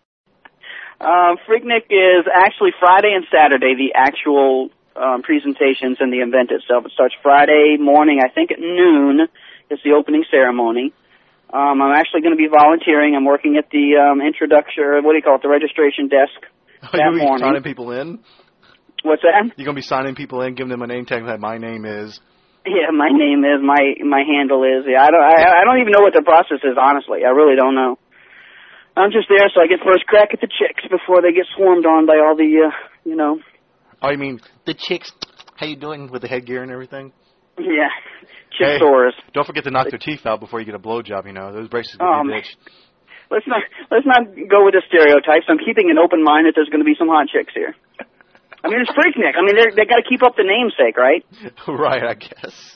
Um, Freaknik is actually Friday and Saturday, the actual um, presentations and the event itself. It starts Friday morning, I think at noon. It's the opening ceremony. Um, I'm actually going to be volunteering. I'm working at the um, introduction, or what do you call it, the registration desk Are that you morning. signing people in? What's that? You're going to be signing people in, giving them a name tag that my name is... Yeah, my name is, my my handle is. Yeah, I don't I, I don't even know what the process is, honestly. I really don't know. I'm just there so I get first crack at the chicks before they get swarmed on by all the, uh, you know... Oh, you mean the chicks, how you doing with the headgear and everything? Yeah, chick hey, sores. Don't forget to knock their teeth out before you get a blowjob, you know. Those braces can Oh, be a man. bitch. Let's not, let's not go with the stereotypes. I'm keeping an open mind that there's going to be some hot chicks here. I mean, it's Freaknik. I mean, they they got to keep up the namesake, right? Right, I guess.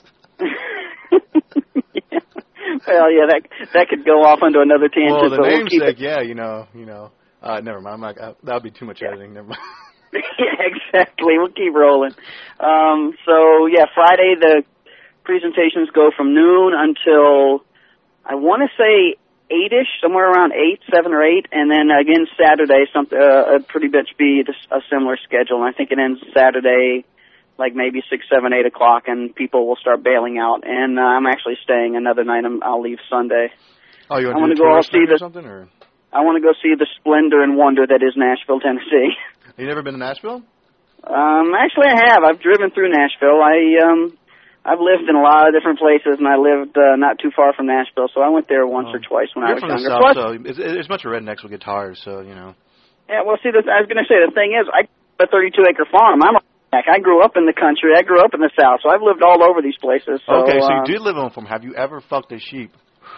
Yeah. Well, yeah, that that could go off onto another tangent. Well, the but we'll keep namesake, it. yeah, you know, you know. Uh, never mind. I'm not, uh, that would be too much Yeah. editing. Never mind. Yeah, exactly. We'll keep rolling. Um, so, yeah, Friday the presentations go from noon until, I want to say, eight-ish, somewhere around eight, seven or eight, and then again Saturday, some, uh, a pretty much be a similar schedule, and I think it ends Saturday, like maybe six, seven, eight o'clock, and people will start bailing out, and uh, I'm actually staying another night. I'm, I'll leave Sunday. Oh, you I want to go all see or the something, or? I want to go see the splendor and wonder that is Nashville, Tennessee. You never been to Nashville? Um, actually, I have. I've driven through Nashville. I um, I've lived in a lot of different places, and I lived uh, not too far from Nashville, so I went there once Oh. or twice when You're I was from younger. the South, Plus, so it's, it's much of rednecks will get tired, so, you know. yeah, well, see, this, I was going to say, the thing is, I have a thirty-two acre farm. I'm a redneck. I grew up in the country. I grew up in the South, so I've lived all over these places. So, okay, so um, you did live on a farm. Have you ever fucked a sheep?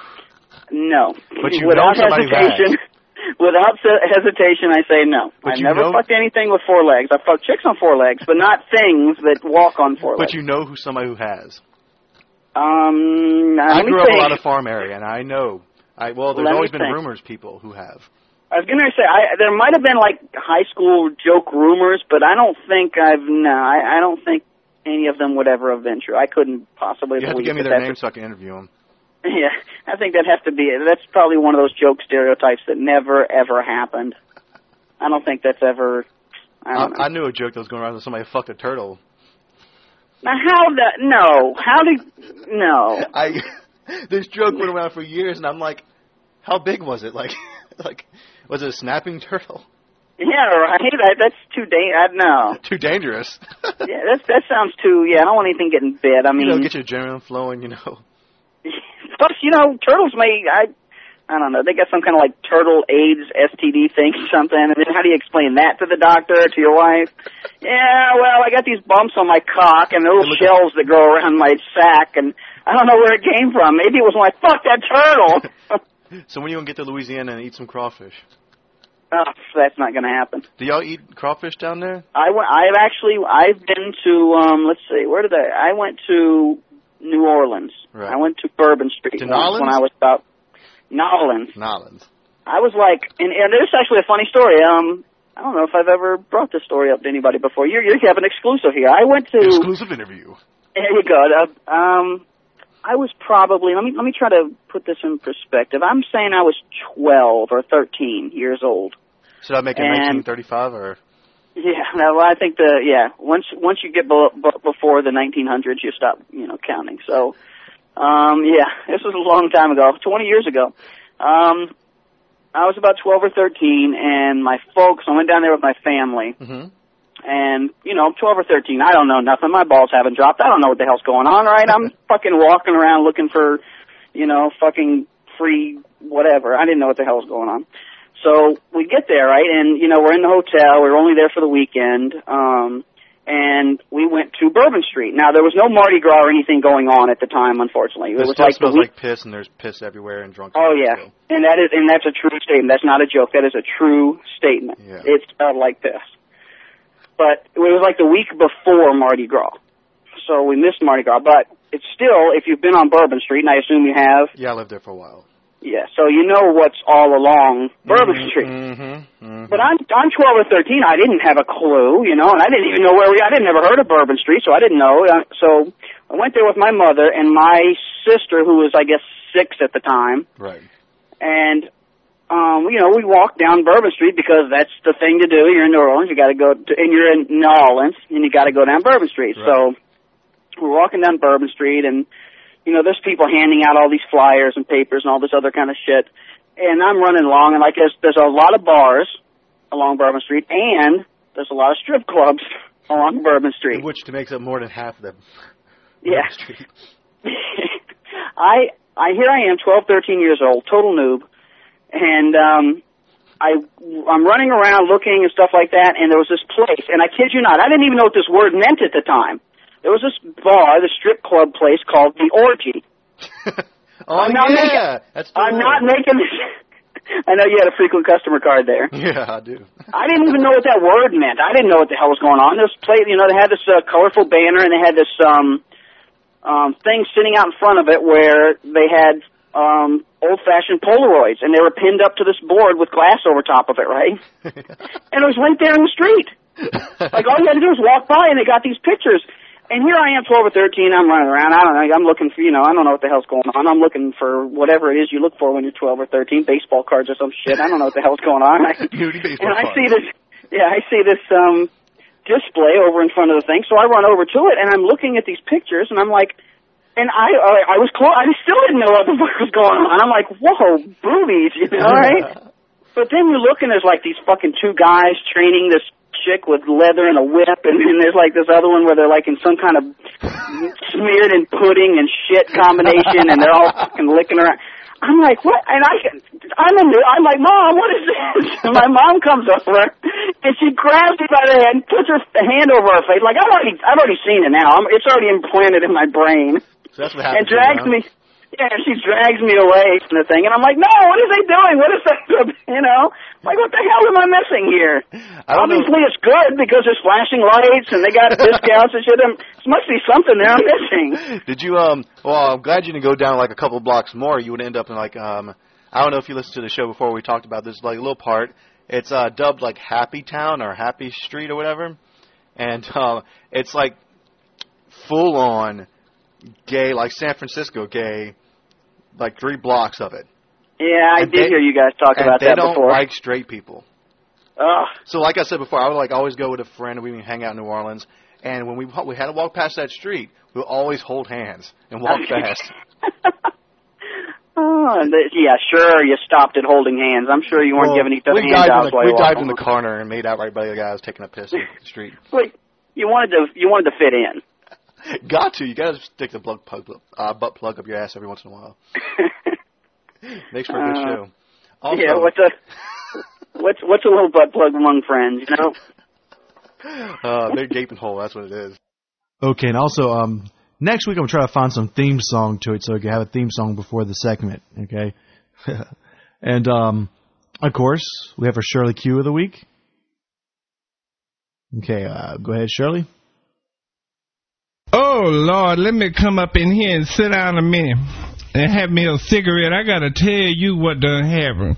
No. But you Without know somebody who hesitation, without se- hesitation, I say no. But I've you never know- fucked anything with four legs. I've fucked chicks on four legs, but not things that walk on four legs. But you know who somebody who has. Um, I let me grew up in a think. lot of farm area, and I know. I Well, there's Let me always been think. rumors people who have. I was gonna say I, there might have been like high school joke rumors, but I don't think I've no. I, I don't think any of them would ever have been true. I couldn't possibly You have to believe give me that their that's names so I can interview them. Yeah, I think that'd have to be. That's probably one of those joke stereotypes that never ever happened. I don't think that's ever. I I, don't know. I knew a joke that was going around that somebody fucked a turtle. Now how the no? How did no? I this joke went around for years, and I'm like, how big was it? Like, like was it a snapping turtle? Yeah, right. That, that's too da- I No. Too dangerous. Yeah, that that sounds too. Yeah, I don't want anything getting bit. I mean, you know, get your adrenaline flowing. You know. Plus, you know, turtles may, I I don't know, they got some kind of like turtle AIDS S T D thing or something, and then how do you explain that to the doctor, to your wife? Yeah, well, I got these bumps on my cock and little shells that grow around my sack, and I don't know where it came from. Maybe it was when I fucked that turtle. So when you going to get to Louisiana and eat some crawfish? Oh, that's not going to happen. Do y'all eat crawfish down there? I went, I've actually, I've been to, um, let's see, where did I, I went to New Orleans. Right. I went to Bourbon Street To once Nolans? when I was about, Nolans. Nolans. I was like, and, and there's actually a funny story. Um, I don't know if I've ever brought this story up to anybody before. You you have an exclusive here. I went to Exclusive interview. There you go. Uh, um, I was probably let me let me try to put this in perspective. I'm saying I was twelve or thirteen years old. Should I make it And- nineteen thirty-five or? Yeah, no, well, I think the yeah once once you get be- be- before the nineteen hundreds, you stop you know counting. So, um, yeah, this was a long time ago, twenty years ago. Um, I was about twelve or thirteen, and my folks. I went down there with my family, Mm-hmm. and you know, twelve or thirteen. I don't know nothing. My balls haven't dropped. I don't know what the hell's going on. Right? I'm fucking walking around looking for, you know, fucking free whatever. I didn't know what the hell was going on. So we get there, right, and, you know, we're in the hotel. We were only there for the weekend, um, and we went to Bourbon Street. Now, there was no Mardi Gras or anything going on at the time, unfortunately. It It was still like the smells week. like piss, and there's piss everywhere and drunk. Oh, people, yeah, so. and that is, and that's a true statement. That's not a joke. That is a true statement. Yeah. It smelled like piss. But it was like the week before Mardi Gras. So we missed Mardi Gras, but it's still, if you've been on Bourbon Street, and I assume you have, Yeah, I lived there for a while. Yeah, so you know what's all along Bourbon mm-hmm, Street. Mm-hmm, mm-hmm. But I'm I'm twelve or thirteen. I didn't have a clue, you know, and I didn't even know where we. I didn't never heard of Bourbon Street, so I didn't know. So I went there with my mother and my sister, who was I guess six at the time. Right. And um, you know, we walked down Bourbon Street because that's the thing to do. You're in New Orleans, you got to go, to, and you're in New Orleans, and you got to go down Bourbon Street. Right. So we're walking down Bourbon Street, and you know, there's people handing out all these flyers and papers and all this other kind of shit. And I'm running along, and like there's, there's a lot of bars along Bourbon Street, and there's a lot of strip clubs along Bourbon Street. Which makes up more than half of them. Yeah. Street. I, I, here I am, twelve, thirteen years old, total noob, and um, I, I'm running around looking and stuff like that, and there was this place, and I kid you not, I didn't even know what this word meant at the time. There was this bar, the strip club place called The Orgy. oh, I'm not yeah. Making, That's I'm word. not making this. I know you had a frequent customer card there. Yeah, I do. I didn't even know what that word meant. I didn't know what the hell was going on. This place, you know, they had this uh, colorful banner, and they had this um, um, thing sitting out in front of it where they had um, old-fashioned Polaroids, and they were pinned up to this board with glass over top of it, right? And it was right there in the street. Like, all you had to do was walk by, and they got these pictures. And here I am, twelve or thirteen, I'm running around. I don't know, I'm looking for, you know, I don't know what the hell's going on. I'm looking for whatever it is you look for when you're twelve or thirteen, baseball cards or some shit. I don't know what the hell's going on. I, and I see this, yeah, I see this um display over in front of the thing, so I run over to it, and I'm looking at these pictures, and I'm like, and I I, I was close, I still didn't know what the fuck was going on. I'm like, whoa, boobies, you know, right? But then you look, and there's like these fucking two guys training this chick with leather and a whip, and then there's like this other one where they're like in some kind of smeared in pudding and shit combination, and they're all fucking licking around. I'm like, what? And I, I'm in there, I'm like, Mom, what is this? And my mom comes over, and she grabs me by the head and puts her hand over her face. Like, I've already, I've already seen it now. I'm, it's already implanted in my brain. So that's what happened. And drags me. Yeah, she drags me away from the thing, and I'm like, no, what are they doing? What is that? You know? Like, what the hell am I missing here? I don't Obviously, know. It's good because there's flashing lights, and they got discounts and shit. There must be something there I'm missing. Did you, um, well, I'm glad you didn't go down like a couple blocks more. You would end up in like, um, I don't know if you listened to the show before we talked about this, like a little part. It's uh, dubbed like Happy Town or Happy Street or whatever. And uh, it's like full on gay, like San Francisco gay, like three blocks of it. Yeah, I and did they, hear you guys talk about that before. And they don't like straight people. Ugh. So like I said before, I would like always go with a friend and we would hang out in New Orleans. And when we we had to walk past that street, we would always hold hands and walk fast. Oh, yeah, sure, you stopped at holding hands. I'm sure you weren't well, giving each other we hands out the, while We you dived in walked the corner and made out right by the guy who was taking a piss in the street. Wait, you wanted to you wanted to fit in. Got to. You got to stick the plug, plug, uh, butt plug up your ass every once in a while. Makes for a good uh, show. Also, yeah, what's a what's what's a little butt plug among friends, you know? Uh, big gaping hole. That's what it is. Okay, and also, um, next week I'm going to try to find some theme song to it so we can have a theme song before the segment, okay? And, um, of course, we have our Shirley Q of the week. Okay, uh, go ahead, Shirley. Oh, Lord, let me come up in here and sit down a minute and have me a cigarette. I got to tell you what done happened.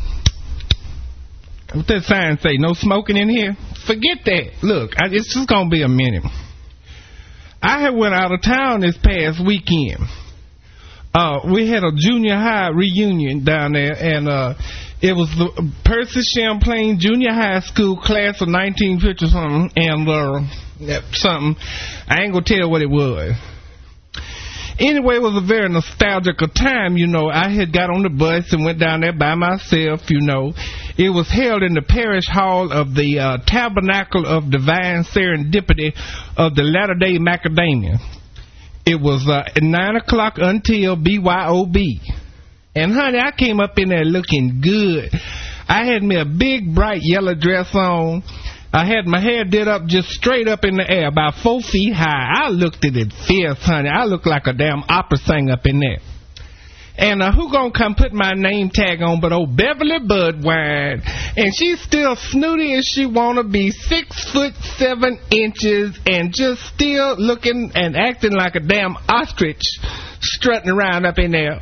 What that sign say? No smoking in here? Forget that. Look, I, it's just going to be a minute. I had went out of town this past weekend. Uh, we had a junior high reunion down there, and uh, it was the Percy Champlain Junior High School class of nineteen fifty something, and uh, something. I ain't gonna tell what it was. Anyway, it was a very nostalgic time, you know. I had got on the bus and went down there by myself, you know. It was held in the parish hall of the uh, Tabernacle of Divine Serendipity of the Latter-day Macadamia. It was uh, at nine o'clock until B Y O B. And, honey, I came up in there looking good. I had me a big, bright yellow dress on. I had my hair did up just straight up in the air, about four feet high. I looked at it fierce, honey. I looked like a damn opera singer up in there. And uh, who gonna come put my name tag on but old Beverly Budwine? And she's still snooty as she wanna be, six foot seven inches, and just still looking and acting like a damn ostrich strutting around up in there.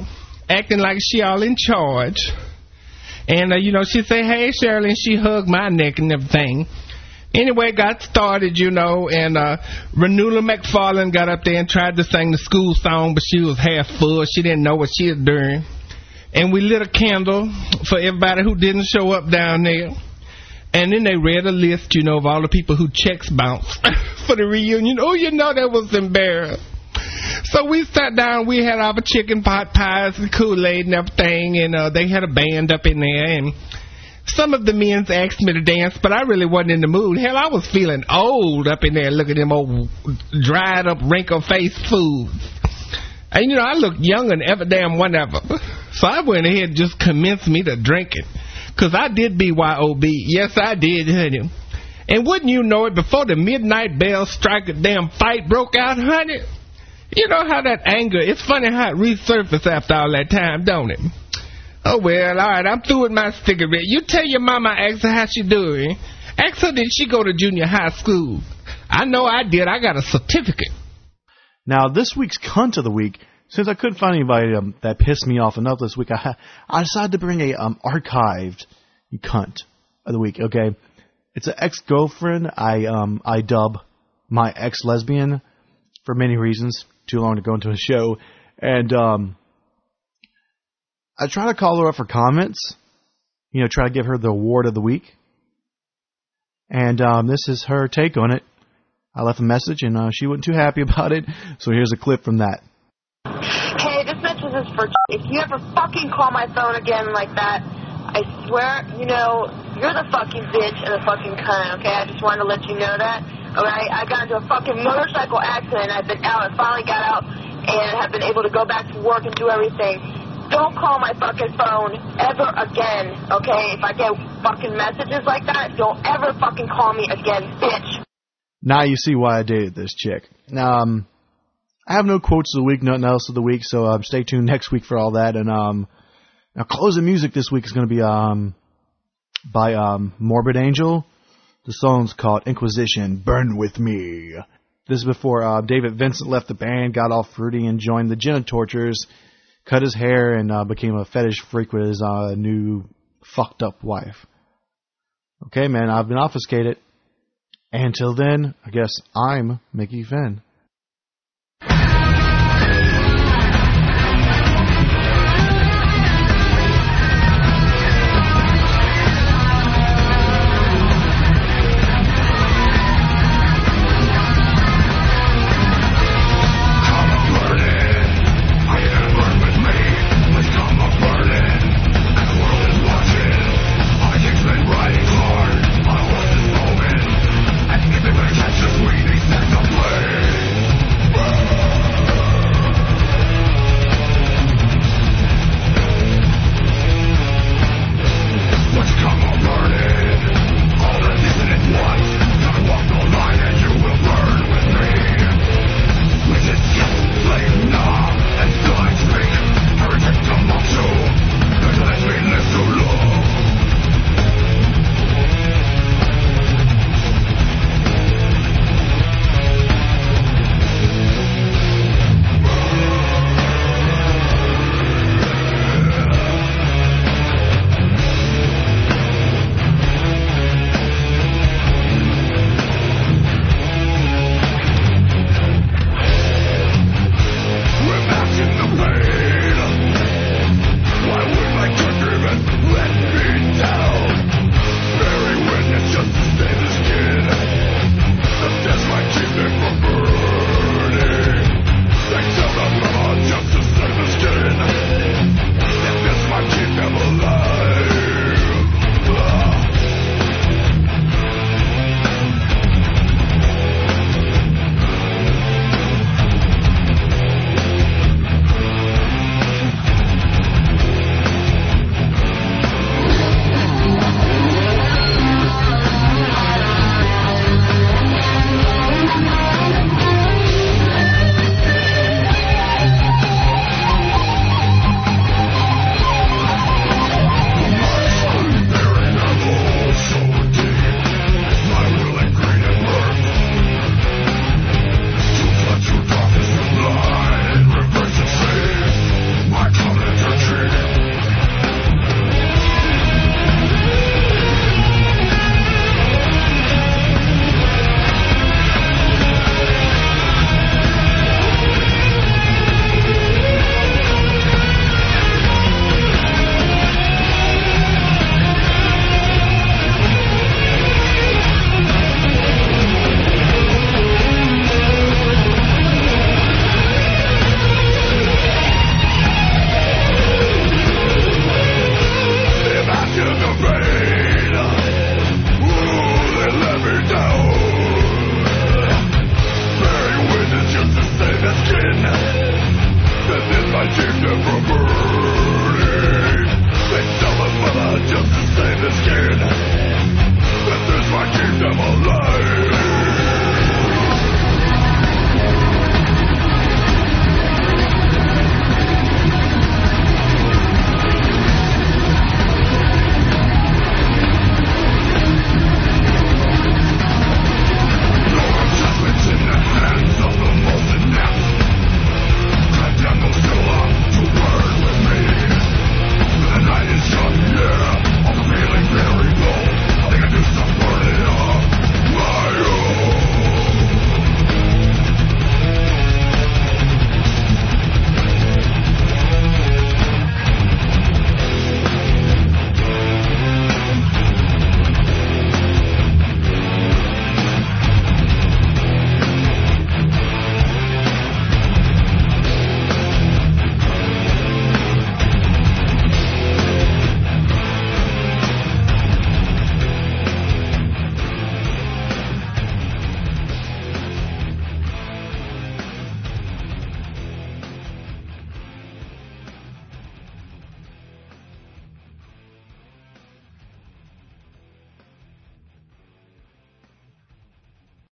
acting like she all in charge. And, uh, you know, she say, hey, Shirley, and she hugged my neck and everything. Anyway, got started, you know, and uh, Renula McFarlane got up there and tried to sing the school song, but she was half full. She didn't know what she was doing. And we lit a candle for everybody who didn't show up down there. And then they read a list, you know, of all the people who checks bounced for the reunion. Oh, you know, that was embarrassing. So we sat down, we had our chicken pot pies and Kool-Aid and everything, and uh, they had a band up in there, and some of the men asked me to dance, but I really wasn't in the mood. Hell, I was feeling old up in there looking at them old dried up, wrinkle-faced fools. And, you know, I looked younger than ever damn one ever. So I went ahead and just convinced me to drink it. Because I did B Y O B. Yes, I did, honey. And wouldn't you know it, before the midnight bell strike, a damn fight broke out, honey. You know how that anger, it's funny how it resurfaced after all that time, don't it? Oh, well, all right, I'm through with my cigarette. You tell your mama, ask her how she doing. Ask her, did she go to junior high school? I know I did. I got a certificate. Now, this week's cunt of the week, since I couldn't find anybody um, that pissed me off enough this week, I, I decided to bring a um, archived cunt of the week, okay? It's an ex-girlfriend I um I dub my ex-lesbian for many reasons. Too long to go into a show. And um, I try to call her up for comments. You know, try to give her the award of the week. And um, this is her take on it. I left a message, and uh, she wasn't too happy about it. So here's a clip from that. Hey, this message is for... If you ever fucking call my phone again like that, I swear, you know, you're the fucking bitch and the fucking cunt, okay? I just wanted to let you know that. Alright, I got into a fucking motorcycle accident. I've been out. I finally got out and have been able to go back to work and do everything. Don't call my fucking phone ever again, okay? If I get fucking messages like that, don't ever fucking call me again, bitch. Now you see why I dated this chick. Um, I have no quotes of the week, nothing else of the week, so um, stay tuned next week for all that. And um, now closing music this week is going to be um by um Morbid Angel. The song's called Inquisition, Burn With Me. This is before uh, David Vincent left the band, got all fruity, and joined the Gin Torturers, cut his hair, and uh, became a fetish freak with his uh, new fucked up wife. Okay, man, I've been obfuscated. Until then, I guess I'm Mickey Finn.